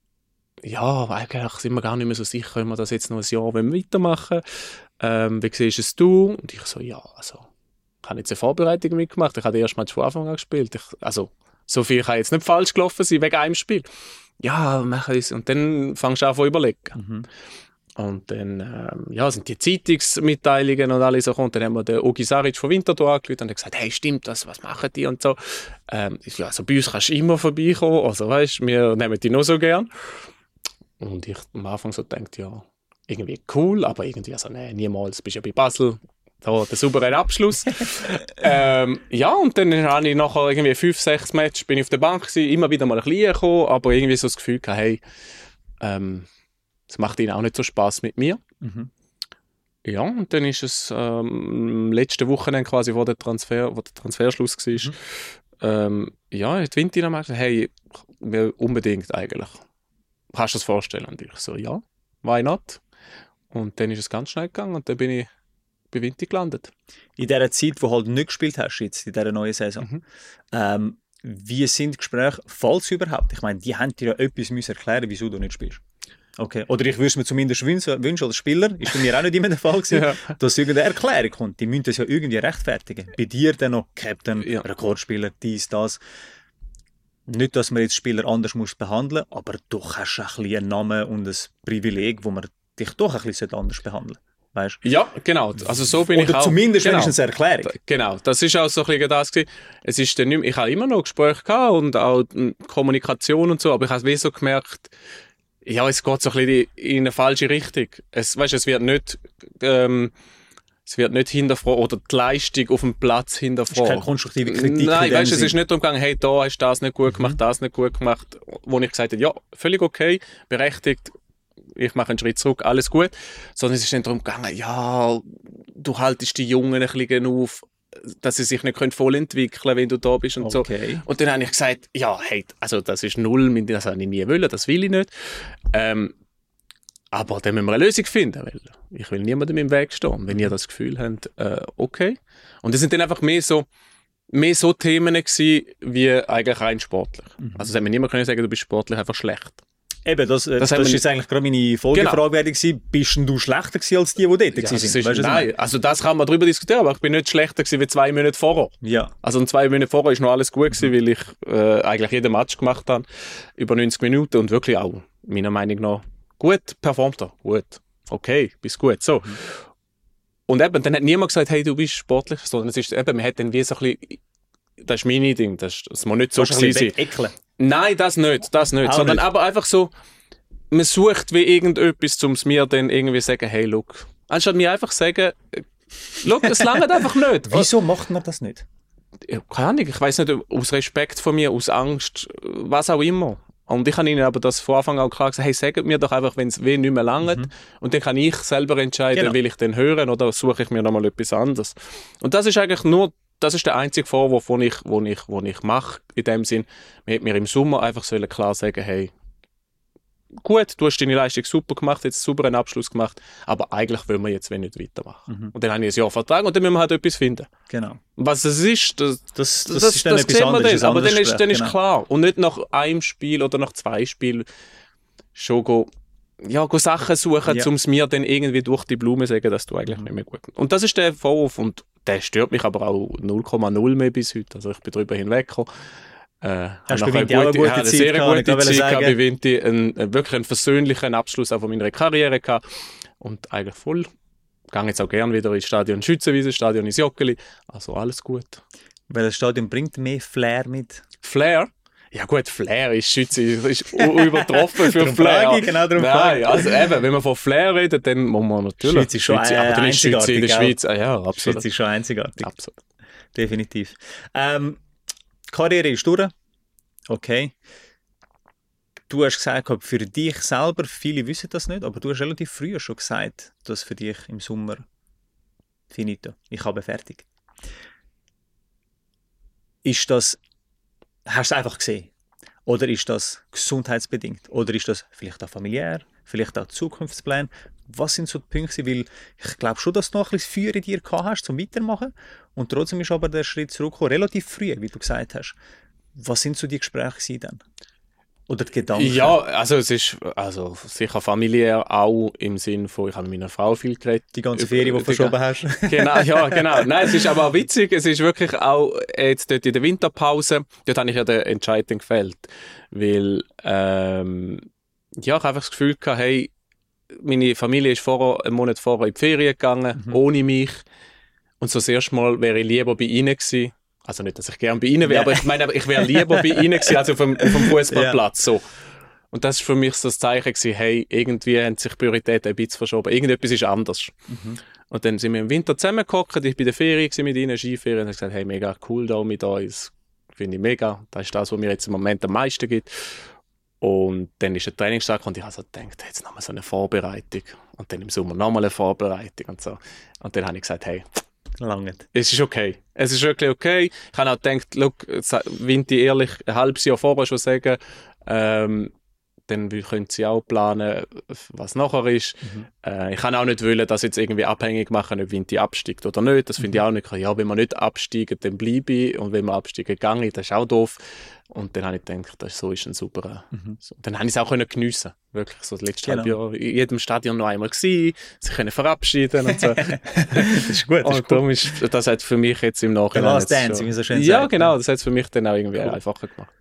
B: ja, eigentlich sind wir gar nicht mehr so sicher, wenn wir das jetzt noch ein Jahr weitermachen wollen. Ähm, wie siehst es du? Und ich so, ja, also, ich habe jetzt eine Vorbereitung mitgemacht, ich habe den ersten Match von Anfang an gespielt. Ich, also, so viel kann jetzt nicht falsch gelaufen sein wegen einem Spiel. Ja, machen es. Und dann fängst du an zu überlegen.
A: Mhm.
B: Und dann ähm, ja, sind die Zeitungsmitteilungen und alles so gekommen. Und dann haben wir den Ogi Saric von Winterthur angerufen und hat gesagt, hey, stimmt das, was machen die und so. Ähm, ja, also bei uns kannst du immer vorbeikommen, also weißt, wir nehmen die noch so gern. Und ich am Anfang so gedacht, ja, irgendwie cool, aber irgendwie also, nee, niemals, bist ja bei Basel, da der saubere Abschluss. ähm, ja, und dann habe ich nachher irgendwie fünf, sechs Matches, bin ich auf der Bank gewesen, immer wieder mal ein bisschen gekommen, aber irgendwie so das Gefühl gehabt, hey, ähm, es macht ihnen auch nicht so Spass mit mir.
A: Mhm.
B: Ja, und dann ist es ähm, letzte Woche quasi, wo der, Transfer, wo der Transferschluss war,
A: Mhm.
B: ähm, ja, hat Vinti gesagt, hey, wir unbedingt eigentlich. Kannst du das vorstellen? Und ich so, ja, why not? Und dann ist es ganz schnell gegangen und dann bin ich bei Vinti gelandet.
A: In dieser Zeit, wo du halt nicht gespielt hast, jetzt in dieser neuen Saison,
B: Mhm.
A: ähm, wie sind die Gespräche, falls überhaupt? Ich meine, die haben dir ja etwas müssen erklären, wieso du nicht spielst. Okay. Oder ich würde es mir zumindest wünschen, wünschen als Spieler, ist bei mir auch nicht immer der Fall gewesen,
B: Ja.
A: dass irgendeine Erklärung kommt. Die müssen das ja irgendwie rechtfertigen. Bei dir dann noch Captain,
B: Ja.
A: Rekordspieler, dies, das. Nicht, dass man jetzt Spieler anders muss behandeln muss, aber doch hast du ein bisschen einen Namen und ein Privileg, wo man dich doch ein bisschen anders behandeln sollte. Weißt?
B: Ja, genau. Also so bin
A: Oder
B: ich auch.
A: zumindest
B: genau.
A: wenigstens eine Erklärung.
B: Genau, das ist auch so ein bisschen das gewesen. Es ist dann nicht mehr, ich habe immer noch Gespräche gehabt und auch Kommunikation und so, aber ich habe wie so gemerkt, ja, es geht so ein bisschen in eine falsche Richtung. Es, weißt, es wird nicht, ähm, es wird nicht hinterfragen oder die Leistung auf dem Platz hinterfragen.
A: Es ist keine konstruktive Kritik.
B: Nein, weißt, es
A: Sinn.
B: ist nicht darum gegangen, hey, da hast du das nicht gut gemacht, mhm. das nicht gut gemacht, wo ich gesagt habe, ja, völlig okay, berechtigt, ich mache einen Schritt zurück, alles gut. Sondern es ist nicht darum gegangen, ja, du haltest die Jungen ein bisschen auf, dass sie sich nicht voll entwickeln können, wenn du da bist und
A: okay.
B: so. Und dann habe ich gesagt, ja, hey, also das ist null, das habe ich nie wollen, das will ich nicht. Ähm, aber dann müssen wir eine Lösung finden, weil ich will niemandem im Weg stehen. Wenn ihr das Gefühl habt, äh, okay. Und das sind dann einfach mehr so, mehr so Themen gewesen, wie eigentlich rein sportlich. Mhm. Also es hat mir niemand können sagen, du bist sportlich einfach schlecht.
A: Eben, das, das, das ist jetzt eigentlich gerade meine Folgefrage gewesen. Bist du schlechter gewesen als die, die dort
B: ja,
A: waren?
B: Ist, weißt, nein, also das kann man darüber diskutieren, aber ich bin nicht schlechter gewesen wie zwei Monate vorher.
A: Ja.
B: Also in zwei Monaten vorher ist noch alles gut gewesen, mhm. weil ich äh, eigentlich jeden Match gemacht habe, über neunzig Minuten und wirklich auch, meiner Meinung nach, gut performt er. Gut, okay, bist gut, so. Mhm. Und eben, dann hat niemand gesagt, hey, du bist sportlich, sondern es ist eben, man hat dann wie so ein bisschen, das ist meine Ding, das, das muss nicht so sein. Nein, das nicht, das nicht. Auch sondern nicht. Aber einfach so, man sucht wie irgendetwas, um es mir dann irgendwie zu sagen, hey, look. Anstatt mir einfach sagen, look, es langt einfach nicht.
A: Wieso macht man das nicht?
B: Ja, keine Ahnung, ich weiss nicht, aus Respekt vor mir, aus Angst, was auch immer. Und ich habe ihnen aber das von Anfang an klar gesagt, hey, sagt mir doch einfach, wenn es weh nicht mehr langt. Mhm. Und dann kann ich selber entscheiden, genau. Will ich den hören oder suche ich mir nochmal etwas anderes. Und das ist eigentlich nur, das ist der einzige Vorwurf, den ich, den ich, den ich mache, in dem Sinn. Man hätte mir im Sommer einfach sollen klar sagen, hey, gut, du hast deine Leistung super gemacht, jetzt einen sauberen Abschluss gemacht, aber eigentlich wollen wir jetzt nicht weitermachen. Mhm. Und dann habe ich ein Jahr Vertrag und dann müssen wir halt etwas finden.
A: Genau.
B: Was es ist, das,
A: das, das,
B: das,
A: ist dann
B: das
A: etwas
B: sehen wir
A: anderes,
B: dann. Aber dann ist, dann ist
A: genau.
B: klar. Und nicht nach einem Spiel oder nach zwei Spielen schon go, ja, go Sachen suchen, ja. um es mir dann irgendwie durch die Blume zu sagen, dass du eigentlich mhm. nicht mehr gut bist. Und das ist der Vorwurf und der stört mich aber auch null Komma null mehr bis heute. Also ich bin darüber hinweggekommen. Äh,
A: Hast du bei Vinti auch eine gute
B: eine
A: Zeit
B: sehr
A: gehabt,
B: gute Zeit gehabt bei Vinti, einen, einen wirklich einen versöhnlichen Abschluss auch von meiner Karriere gehabt und eigentlich voll. Ich gehe jetzt auch gerne wieder ins Stadion Schützenwiese, Stadion ins Joggeli, also alles gut.
A: Weil das Stadion bringt mehr Flair mit?
B: Flair? Ja gut, Flair ist Schütze ist übertroffen für Flair.
A: Frage, genau darum
B: Nein, also eben, wenn man von Flair redet, dann muss man natürlich...
A: Schweiz ist schon Schweiz, äh,
B: aber dann ist Schütze in der Schweiz,
A: ah,
B: ja, absolut.
A: Schweiz ist schon einzigartig.
B: Absolut.
A: Definitiv. Ähm, die Karriere ist durch. Okay. Du hast gesagt, für dich selber, viele wissen das nicht, aber du hast relativ früh schon gesagt, dass für dich im Sommer finito, ich habe fertig. Ist das, hast du es einfach gesehen? Oder ist das gesundheitsbedingt? Oder ist das vielleicht auch familiär? Vielleicht auch Zukunftsplan? Was sind so die Punkte? Weil ich glaube schon, dass du noch ein bisschen Feuer in dir gehabt hast, zum Weitermachen. Und trotzdem ist aber der Schritt zurückgekommen, relativ früh, wie du gesagt hast. Was sind so die Gespräche dann? Oder die Gedanken?
B: Ja, also es ist also sicher familiär auch im Sinn von, ich habe mit meiner Frau viel geredet.
A: Die ganze Ferien, die du verschoben hast.
B: Genau, ja, genau. Nein, es ist aber auch witzig, es ist wirklich auch jetzt dort in der Winterpause, dort habe ich ja den Entscheid gefällt, weil ähm, ja, ich habe einfach das Gefühl gehabt, hey, meine Familie ist vorher, einen Monat vorher in die Ferien gegangen, mhm. ohne mich, und so das erste Mal wäre ich lieber bei ihnen gewesen. Also nicht, dass ich gerne bei ihnen wäre, yeah. aber ich meine, ich wäre lieber bei ihnen gewesen, als auf dem, auf dem Fußballplatz. Yeah. So. Und das war für mich so das Zeichen gewesen, hey, irgendwie haben sich Prioritäten ein bisschen verschoben. Irgendetwas ist anders. Mhm. Und dann sind wir im Winter zusammengehockt, ich war bei der Ferien mit ihnen, Skiferien, und habe gesagt, hey, mega cool da mit uns. Finde ich mega. Das ist das, was mir jetzt im Moment am meisten gibt. Und dann ist der Trainingstag und ich habe so gedacht, jetzt nochmal so eine Vorbereitung. Und dann im Sommer nochmal eine Vorbereitung und so. Und dann habe ich gesagt, hey,
A: lange.
B: Es ist okay. Es ist wirklich okay. Ich habe auch gedacht, look, Winter ehrlich ein halbes Jahr vorher schon sagen, ähm, dann können sie auch planen, was nachher ist. Mhm. Äh, ich kann auch nicht wollen, das jetzt irgendwie abhängig machen, ob Winter absteigt oder nicht. Das finde mhm. ich auch nicht. Ja, wenn wir nicht absteigen, dann bleibe ich. Und wenn wir absteigen, gehe ich. Das ist auch doof. Und dann habe ich gedacht, das so ist ein super. Mhm. So. Dann habe ich es auch geniessen. Wirklich so das letzte genau. halbe Jahr in jedem Stadion noch einmal gewesen, sich können verabschieden und so.
A: Das ist gut. Das,
B: und darum ist, das hat für mich jetzt im Nachhinein.
A: The Last Dance, wie so schön
B: Ja,
A: sagt,
B: genau. Das hat es für mich dann auch irgendwie cool. einfacher gemacht.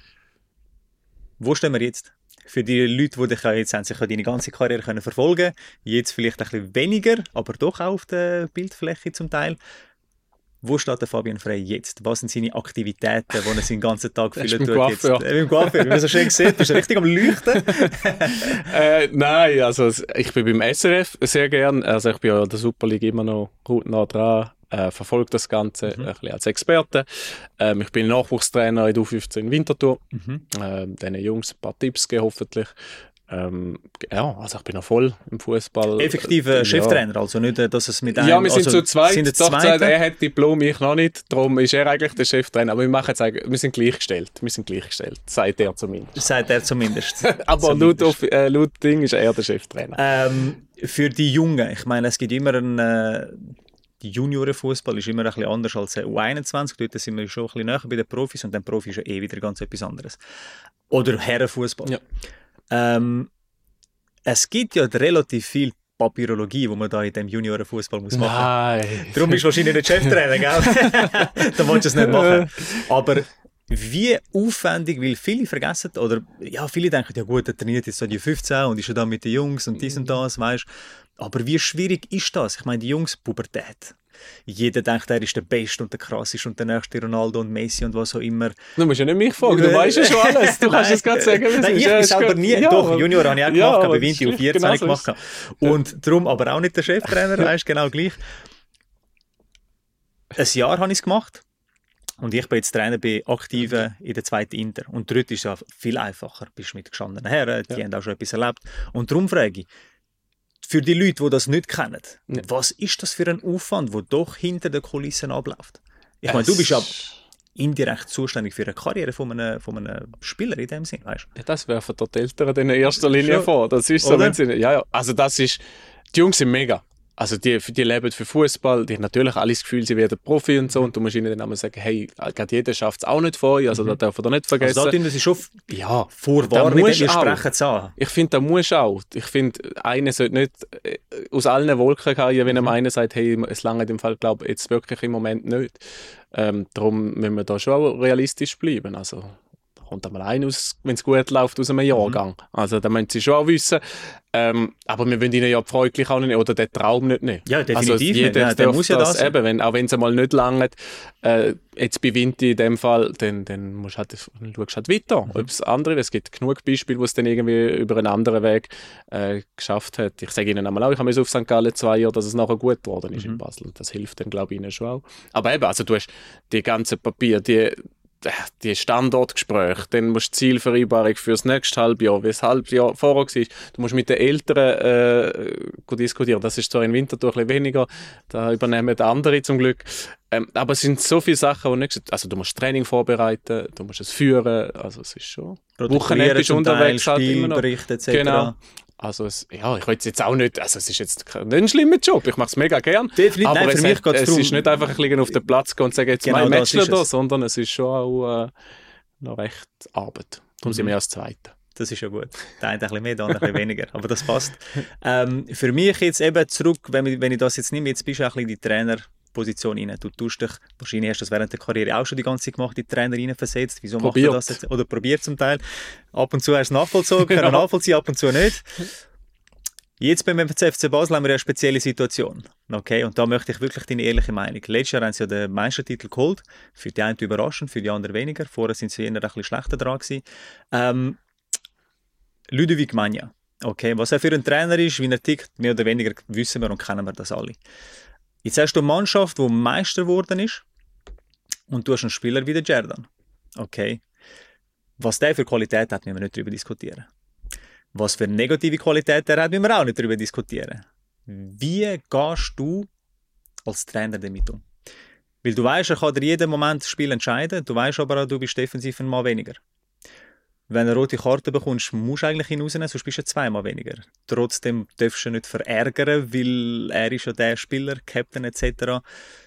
A: Wo stehen wir jetzt? Für die Leute, die dich jetzt haben, sich deine ganze Karriere können verfolgen können, jetzt vielleicht ein bisschen weniger, aber doch auch auf der Bildfläche zum Teil. Wo steht der Fabian Frey jetzt? Was sind seine Aktivitäten, die er seinen ganzen Tag füllen tut? Jetzt? Äh, Im Coiffeur, wie man so schön gesehen, bist du richtig am Leuchten?
B: äh, nein, also ich bin beim S R F sehr gern. Also ich bin ja in der Super League immer noch gut nah dran. Äh, verfolge das Ganze mhm. ein bisschen als Experte. Ähm, ich bin Nachwuchstrainer in der U fünfzehn Winterthur. Mhm. Ähm, diesen Jungs ein paar Tipps geben, hoffentlich. Ähm, ja, also ich bin noch voll im Fußball.
A: Effektiver äh, Cheftrainer, ja. Also nicht, dass es mit einem...
B: Ja, wir sind
A: also,
B: zu zweit. Sind Doch, er hat Diplom, ich noch nicht. Darum ist er eigentlich der Cheftrainer. Aber wir machen jetzt eigentlich, wir sind gleichgestellt. Wir sind gleichgestellt, sagt er zumindest.
A: Sagt er zumindest.
B: Aber zumindest. Laut, auf, äh, laut Ding ist er der Cheftrainer.
A: Ähm, für die Jungen, ich meine, es gibt immer einen... Äh, die Juniorenfußball ist immer ein bisschen anders als der U einundzwanzig. Dort sind wir schon ein bisschen näher bei den Profis und dann Profi ist ja eh wieder ganz etwas anderes. Oder Herrenfußball. Ja. Ähm, es gibt ja relativ viel Papyrologie, die man da in diesem Juniorenfußball muss machen.
B: Nein.
A: Darum bist du wahrscheinlich nicht Cheftrainer, gell? Da willst du es nicht machen. Aber wie aufwendig, weil viele vergessen, oder ja, viele denken, ja gut, er trainiert jetzt so die fünfzehn und ist ja da mit den Jungs und dies und das, weißt. Aber wie schwierig ist das? Ich meine, die Jungs, Pubertät. Jeder denkt, er ist der Beste und der Krasseste und der nächste Ronaldo und Messi und was auch immer.
B: Du musst ja nicht mich fragen, du weißt ja schon alles. Du kannst es gerade sagen.
A: Nein, ich bin selber nie. Ja, Doch, Junior habe ich auch gemacht, ja, bei Vinti U vierzehn habe ich gemacht. Und darum aber auch nicht der Cheftrainer, weißt genau gleich. Ein Jahr habe ich es gemacht. Und ich bin jetzt Trainer bei Aktiven in der zweiten Inter. Und dort ist es ja viel einfacher. Du bist mit gestandenen Herren, die ja. haben auch schon etwas erlebt. Und darum frage ich, für die Leute, die das nicht kennen, ja. was ist das für ein Aufwand, der doch hinter den Kulissen abläuft? Ich meine, du bist ja indirekt zuständig für eine Karriere von einem, von einem Spieler in dem Sinne, weißt du?
B: Ja, das werfen dort die Eltern in erster Linie Schon. vor. Das ist so, wenn sie, ja, ja. Also das ist, die Jungs sind mega. Also die, die leben für Fußball, die haben natürlich alle das Gefühl, sie werden Profi und so, und du musst ihnen dann einmal sagen, hey, gerade jeder schafft es auch nicht vor euch, also mhm. das darf man nicht vergessen.
A: Also da tun sie schon
B: ja,
A: vorwarnen, wir sprechen es an.
B: Ich finde, da muss auch. Ich finde, einer sollte nicht äh, aus allen Wolken fallen, wenn einem einer sagt, hey, es lange in dem Fall, glaube ich, jetzt wirklich im Moment nicht. Ähm, darum müssen wir da schon auch realistisch bleiben, also kommt einmal ein, wenn es gut läuft, aus einem Jahrgang. Mhm. Also da müssen sie schon auch wissen. Ähm, aber wir wollen ihnen ja die Freude auch nicht, oder den Traum nicht nehmen.
A: Ja, definitiv
B: also jeder
A: nicht. Ja, der muss ja das, das
B: eben, wenn, auch wenn es einmal nicht langt, äh, jetzt bei Vinti in dem Fall, dann, dann musst du halt, dann schaust du halt weiter. Mhm. Ob es andere, es gibt genug Beispiele, wo es dann irgendwie über einen anderen Weg äh, geschafft hat. Ich sage ihnen einmal auch, ich habe auf Sankt Gallen zwei Jahre, dass es nachher gut geworden ist mhm. in Basel. Das hilft dann, glaube ich, ihnen schon auch. Aber eben, also du hast die ganzen Papiere, die die Standortgespräche, dann musst du die Zielvereinbarung für das nächste Halbjahr, wie das Halbjahr vorher war. Du musst mit den Eltern äh, diskutieren. Das ist zwar in Winterthur ein bisschen weniger, da übernehmen die anderen zum Glück. Ähm, aber es sind so viele Sachen, die nicht... Also du musst Training vorbereiten, du musst es führen, also es ist schon...
A: Wochenende bist du unterwegs, halt immer noch. Et cetera.
B: Genau. Also es, ja, ich will es jetzt auch nicht, also es ist jetzt nicht ein schlimmer Job, ich mache es mega gern.
A: Definitiv,
B: aber
A: nein, für
B: es,
A: mich
B: hat,
A: geht's
B: es
A: darum,
B: ist nicht einfach ein bisschen auf den Platz gehen und sagen, jetzt
A: genau
B: mein Matchler da,
A: es.
B: sondern es ist schon auch äh, noch recht Arbeit. Darum mhm. sind wir als Zweite.
A: Das ist ja gut. Der eine ein bisschen mehr, der andere ein bisschen weniger. Aber das passt. Ähm, für mich jetzt eben zurück, wenn ich, wenn ich das jetzt nehme, jetzt bist du ein bisschen in die Trainerposition rein. Du tust dich, wahrscheinlich hast du das während der Karriere auch schon die ganze Zeit gemacht, die Trainer rein versetzt. Wieso
B: probiert.
A: macht er das jetzt? Oder probiert zum Teil. Ab und zu hast du es nachvollzogen, können ja. nachvollziehen, ab und zu nicht. Jetzt beim F C Basel haben wir eine spezielle Situation. Okay, und da möchte ich wirklich deine ehrliche Meinung. Letztes Jahr haben sie ja den Meistertitel geholt. Für die einen überraschend, für die anderen weniger. Vorher sind sie eher ein bisschen schlechter dran gewesen. Ähm, Ludovic Magna. Okay, was er für ein Trainer ist, wie er tickt, mehr oder weniger wissen wir und kennen wir das alle. Jetzt hast du eine Mannschaft, die Meister geworden ist und du hast einen Spieler wie der Jerdan. Okay. Was der für Qualität hat, müssen wir nicht darüber diskutieren. Was für negative Qualität er hat, müssen wir auch nicht darüber diskutieren. Wie gehst du als Trainer damit um? Weil du weißt, er kann dir jeden Moment das Spiel entscheiden, du weißt aber auch, du bist defensiv ein Mal weniger. Wenn du eine rote Karte bekommst, musst du eigentlich hinausnehmen, sonst bist du zweimal weniger. Trotzdem darfst du ihn nicht verärgern, weil er ist ja der Spieler, Captain et cetera.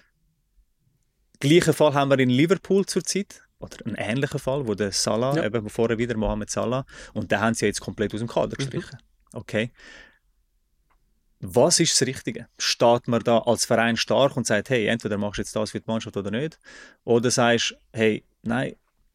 A: Gleichen Fall haben wir in Liverpool zurzeit, oder einen ähnlichen Fall, wo der Salah, ja. eben vorher wieder Mohamed Salah, und den haben sie jetzt komplett aus dem Kader gestrichen. Mhm. Okay. Was ist das Richtige? Steht man da als Verein stark und sagt, hey, entweder machst du jetzt das für die Mannschaft oder nicht, oder sagst, hey, nein,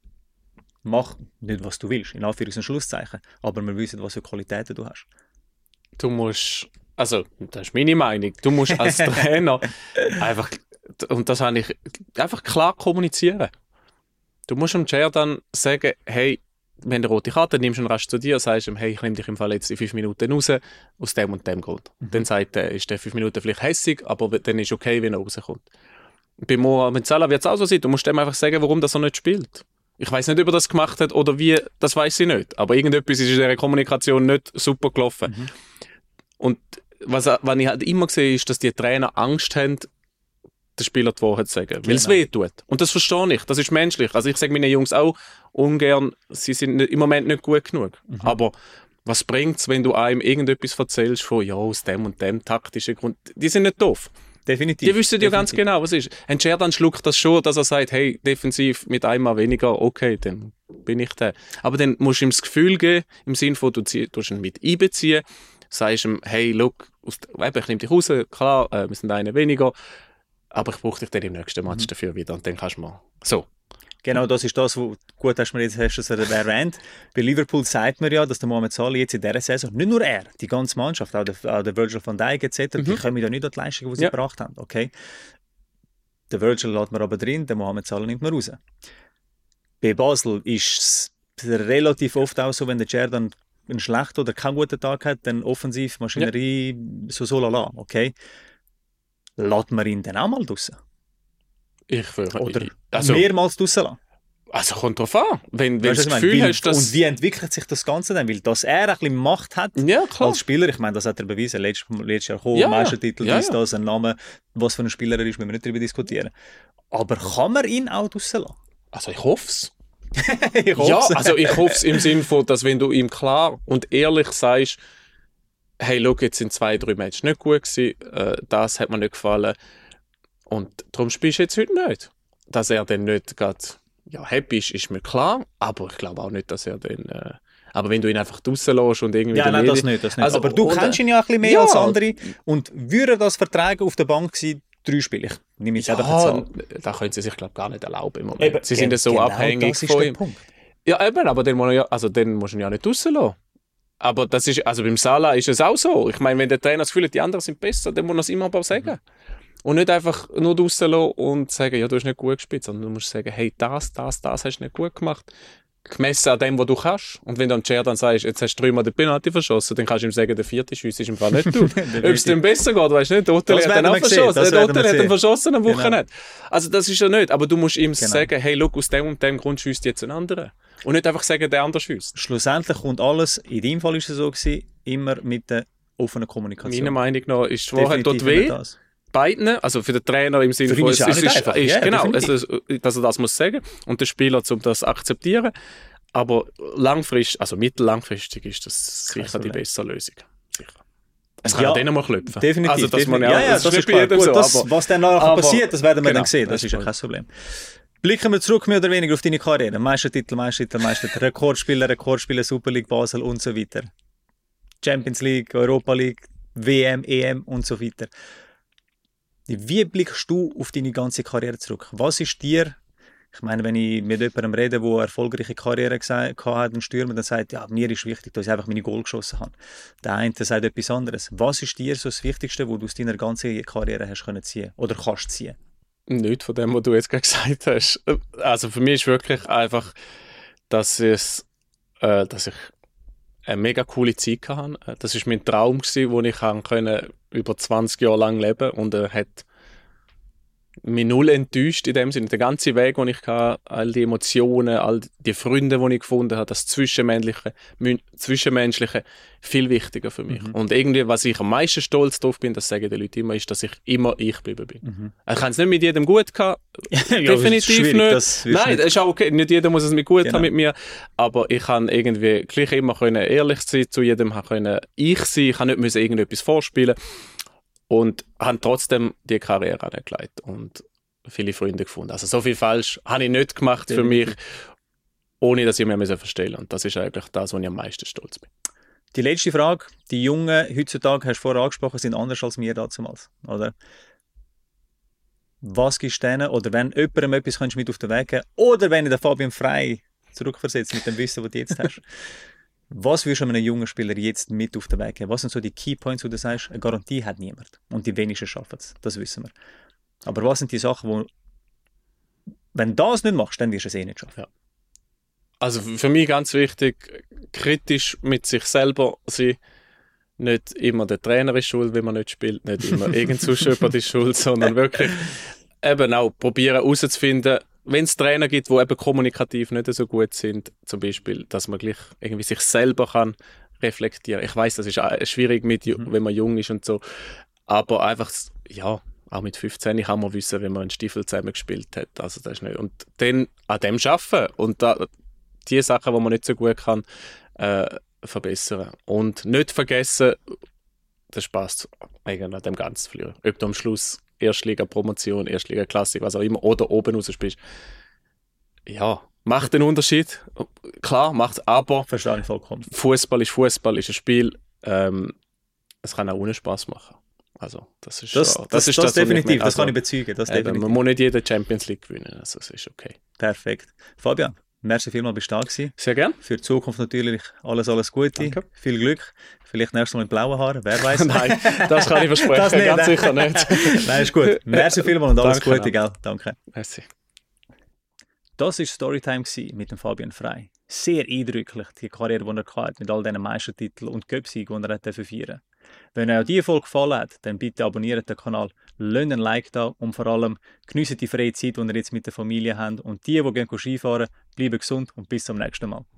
A: mach nicht, was du willst, in Anführungs- und Schlusszeichen. Aber wir wissen, was für Qualitäten du hast.
B: Du musst, also, das ist meine Meinung, du musst als Trainer einfach, und das habe ich, einfach klar kommunizieren. Du musst dem Jerdan sagen, hey, wenn du eine rote Karte nimmst und rasch zu dir, sagst du ihm, hey, ich nehme dich im Fall jetzt in fünf Minuten raus, aus dem und dem Grund. Mhm. Dann sagt er, ist der fünf Minuten vielleicht hässig, aber dann ist okay, wenn er rauskommt. Bei Mohamed Salah wird es auch so sein, du musst dem einfach sagen, warum das er nicht spielt. Ich weiß nicht, ob er das gemacht hat oder wie, das weiß ich nicht. Aber irgendetwas ist in dieser Kommunikation nicht super gelaufen. Mhm. Und was, was ich halt immer sehe, ist, dass die Trainer Angst haben, den Spieler die Wahrheit zu sagen, weil es genau. weh tut. Und das verstehe ich, das ist menschlich. Also ich sage meinen Jungs auch ungern, sie sind im Moment nicht gut genug. Mhm. Aber was bringt es, wenn du einem irgendetwas erzählst von, ja, aus dem und dem taktischen Grund, die sind nicht doof.
A: Definitiv.
B: Die wissen ja ganz genau, was ist. Ein Jerdan schluckt das schon, dass er sagt, hey, defensiv mit einmal weniger, okay, dann bin ich der. Aber dann musst du ihm das Gefühl geben, im Sinne von, du tust ihn mit einbeziehen, sagst ihm, hey, look, aus, eben, ich nehme dich raus, klar, äh, wir sind einer weniger, aber ich brauche dich dann im nächsten Match mhm. dafür wieder und dann kannst du mal so.
A: Genau, das ist das, wo gut hast du mir jetzt hast du es erwähnt. Bei Liverpool sagt man ja, dass der Mohamed Salah jetzt in dieser Saison, nicht nur er, die ganze Mannschaft, auch der, auch der Virgil van Dijk et cetera, mhm. die kommen ja nicht an die Leistung, die sie ja. gebracht haben. Okay? Der Virgil lässt man aber drin, der Mohamed Salah nimmt man raus. Bei Basel ist es relativ oft auch so, wenn der Jerdan einen schlechten oder keinen guten Tag hat, dann offensiv Maschinerie ja. so so lala. Okay? Lässt man ihn dann auch mal draussen?
B: Ich würde,
A: oder
B: also,
A: mehrmals draussen lassen.
B: Also kommt drauf an. Wenn, wenn du das Gefühl
A: weil,
B: hast, dass...
A: Und wie entwickelt sich das Ganze dann? Weil dass er ein bisschen Macht hat
B: ja,
A: als Spieler, ich meine, das hat er bewiesen, letztes, letztes Jahr gekommen, ja, Meistertitel, ja, dies, das, ein Name, was für ein Spieler er ist, müssen wir nicht darüber diskutieren. Aber kann man ihn auch draussen lassen?
B: Also ich hoffe es.
A: ich hoffe
B: ja, also ich hoffe es im Sinne von, dass wenn du ihm klar und ehrlich sagst, hey, schau, jetzt sind zwei, drei Matches nicht gut gewesen, äh, das hat mir nicht gefallen, und darum spielst du jetzt heute nicht. Dass er dann nicht gerade ja, happy ist, ist mir klar, aber ich glaube auch nicht, dass er dann... Äh, aber wenn du ihn einfach draussen lässt und irgendwie...
A: Ja, nein, das nicht, das nicht. Also, aber du oder, kennst ihn ja ein bisschen mehr ja, als andere. Und würde er das vertragen auf der Bank sein, drei Spiele? Ich nehme jetzt
B: ja,
A: einfach Zahl.
B: Da können sie sich, glaube ich, gar nicht erlauben im Moment.
A: Eben,
B: sie sind ja so
A: genau
B: abhängig
A: das ist
B: von
A: der
B: ihm.
A: Punkt.
B: Ja, eben, aber den, ja, also, den musst du ihn ja nicht draussen lassen. Aber das ist, also beim Salah ist es auch so. Ich meine, wenn der Trainer das Gefühl hat, die anderen sind besser, dann muss er es immer aber sagen. Mhm. Und nicht einfach nur draussen lassen und sagen, ja, du hast nicht gut gespielt, sondern du musst sagen, hey, das, das, das hast du nicht gut gemacht. Gemessen an dem, was du kannst. Und wenn du am Jerdan sagst, jetzt hast du dreimal den Penalty verschossen, dann kannst du ihm sagen, der vierte Schuss ist im Fall nicht du. Ob es dem besser geht, weißt du nicht. Der Hotel hat dann auch verschossen. Der Hotel hat dann verschossen am Wochenende. Genau. Also das ist ja nicht. Aber du musst ihm genau. sagen, hey, look, aus dem und dem Grund schießt jetzt ein anderer. Und nicht einfach sagen, der andere schießt.
A: Schlussendlich kommt alles, in deinem Fall ist es so gewesen, immer mit der offenen Kommunikation.
B: Meiner Meinung nach ist die Wahrheit dort weh. Beiden, also für den Trainer im Sinne von, es ist, ist, ist,
A: ja,
B: genau, also, dass er das muss sagen und der Spieler, um das zu akzeptieren. Aber langfristig, also mittellangfristig ist das sicher die bessere Lösung. Sicher. Es kann ja denen mal klopfen.
A: Definitiv.
B: Also, dass man
A: definitiv.
B: ja,
A: ja, ja, das, das ist klar. Gut,
B: so,
A: das,
B: aber,
A: was dann nachher
B: aber,
A: passiert, das werden wir
B: genau,
A: dann sehen. Das, das ist ja kein Problem. Blicken wir zurück mehr oder weniger auf deine Karriere. Meistertitel, Meistertitel, Meistertitel, Rekordspieler, Rekordspieler, Super League Basel und so weiter. Champions League, Europa League, W M, E M und so weiter. Wie blickst du auf deine ganze Karriere zurück? Was ist dir, ich meine, wenn ich mit jemandem rede, der eine erfolgreiche Karriere hat, ein Stürmer, dann sagt, ja, mir ist wichtig, dass ich einfach meine Goal geschossen habe. Der eine sagt etwas anderes. Was ist dir so das Wichtigste, was du aus deiner ganzen Karriere hast können ziehen oder kannst ziehen?
B: Nichts von dem, was du jetzt gerade gesagt hast. Also für mich ist wirklich einfach, dass, es, äh, dass ich eine mega coole Zeit hatte. Das war mein Traum, den ich konnte über zwanzig Jahre lang leben konnte. Und er hat mich null enttäuscht in dem Sinne. Der ganze Weg, den ich hatte, all die Emotionen, all die Freunde, die ich gefunden habe, das Zwischenmenschliche, Zwischenmenschliche viel wichtiger für mich. Mhm. Und irgendwie, was ich am meisten stolz drauf bin, das sagen die Leute immer, ist, dass ich immer ich geblieben bin. Mhm. Ich kann es nicht mit jedem gut gehabt, ja, definitiv nicht. Das Nein, das ist auch okay. Nicht jeder muss es mit gut genau. haben mit mir, aber ich kann irgendwie gleich immer können ehrlich sein zu jedem, können ich sein, ich kann nicht müssen irgendetwas vorspielen. Und habe trotzdem die Karriere angelegt und viele Freunde gefunden. Also so viel falsch habe ich nicht gemacht für mich, ohne dass ich mir verstehen musste. Und das ist eigentlich das, wo ich am meisten stolz bin.
A: Die letzte Frage. Die Jungen heutzutage, hast du vorher angesprochen, sind anders als wir damals, oder? Was gibst du denen, oder wenn jemandem etwas kannst du mit auf den Weg geben, oder wenn ich den Fabian Frey zurückversetzt mit dem Wissen, das du jetzt hast, was würdest du einem jungen Spieler jetzt mit auf den Weg geben? Was sind so die Keypoints, wo du sagst, eine Garantie hat niemand und die wenigsten schaffen es, das wissen wir. Aber was sind die Sachen, wo, wenn du das nicht machst, dann wirst du es eh nicht schaffen? Ja.
B: Also für mich ganz wichtig, kritisch mit sich selber sein. Nicht immer der Trainer ist schuld, wenn man nicht spielt, nicht immer irgend jemand ist schuld, sondern wirklich eben auch probieren herauszufinden, wenn es Trainer gibt, die eben kommunikativ nicht so gut sind, zum Beispiel, dass man gleich irgendwie sich selber kann reflektieren. Ich weiß, das ist schwierig, mit, mhm. wenn man jung ist und so, aber einfach, ja, auch mit fünfzehn kann man wissen, wenn man einen Stiefel zusammen gespielt hat. Also das ist nicht. Und dann an dem arbeiten und da, die Sachen, die man nicht so gut kann, äh, verbessern. Und nicht vergessen, den Spaß an dem Ganzen verlieren. Ob du am Schluss Erstliga-Promotion, Erstliga-Klassik, was auch immer, oder oben raus spielst. Ja, macht den Unterschied. Klar, macht aber.
A: Verstehe ich vollkommen.
B: Fußball ist Fußball, ist ein Spiel. Ähm, es kann auch ohne Spaß machen. Also, das ist
A: das,
B: ja,
A: das, das, ist das, das definitiv, also, das kann ich bezeugen. Das
B: eben,
A: definitiv.
B: Man muss nicht jede Champions League gewinnen, also das ist okay.
A: Perfekt. Fabian, merci vielmals, bist du da gewesen.
B: Sehr gern.
A: Für die Zukunft natürlich alles, alles Gute. Danke. Viel Glück. Vielleicht nächstes Mal mit blauen Haaren, wer weiß.
B: Nein, das kann ich versprechen, das nicht, ganz sicher nicht.
A: Nein, ist gut. Merci vielmals und alles Danke, Gute, gell? Danke.
B: Merci.
A: Das war Storytime mit dem Fabian Frey. Sehr eindrücklich, die Karriere, die er hatte, mit all diesen Meistertiteln und Cup-Siegen, die er feiern durfte. Wenn euch diese Folge gefallen hat, dann bitte abonniert den Kanal, lasst ein Like da und vor allem geniessen die freie Zeit, die ihr jetzt mit der Familie habt. Und die, die gerne Skifahren, bleiben gesund und bis zum nächsten Mal.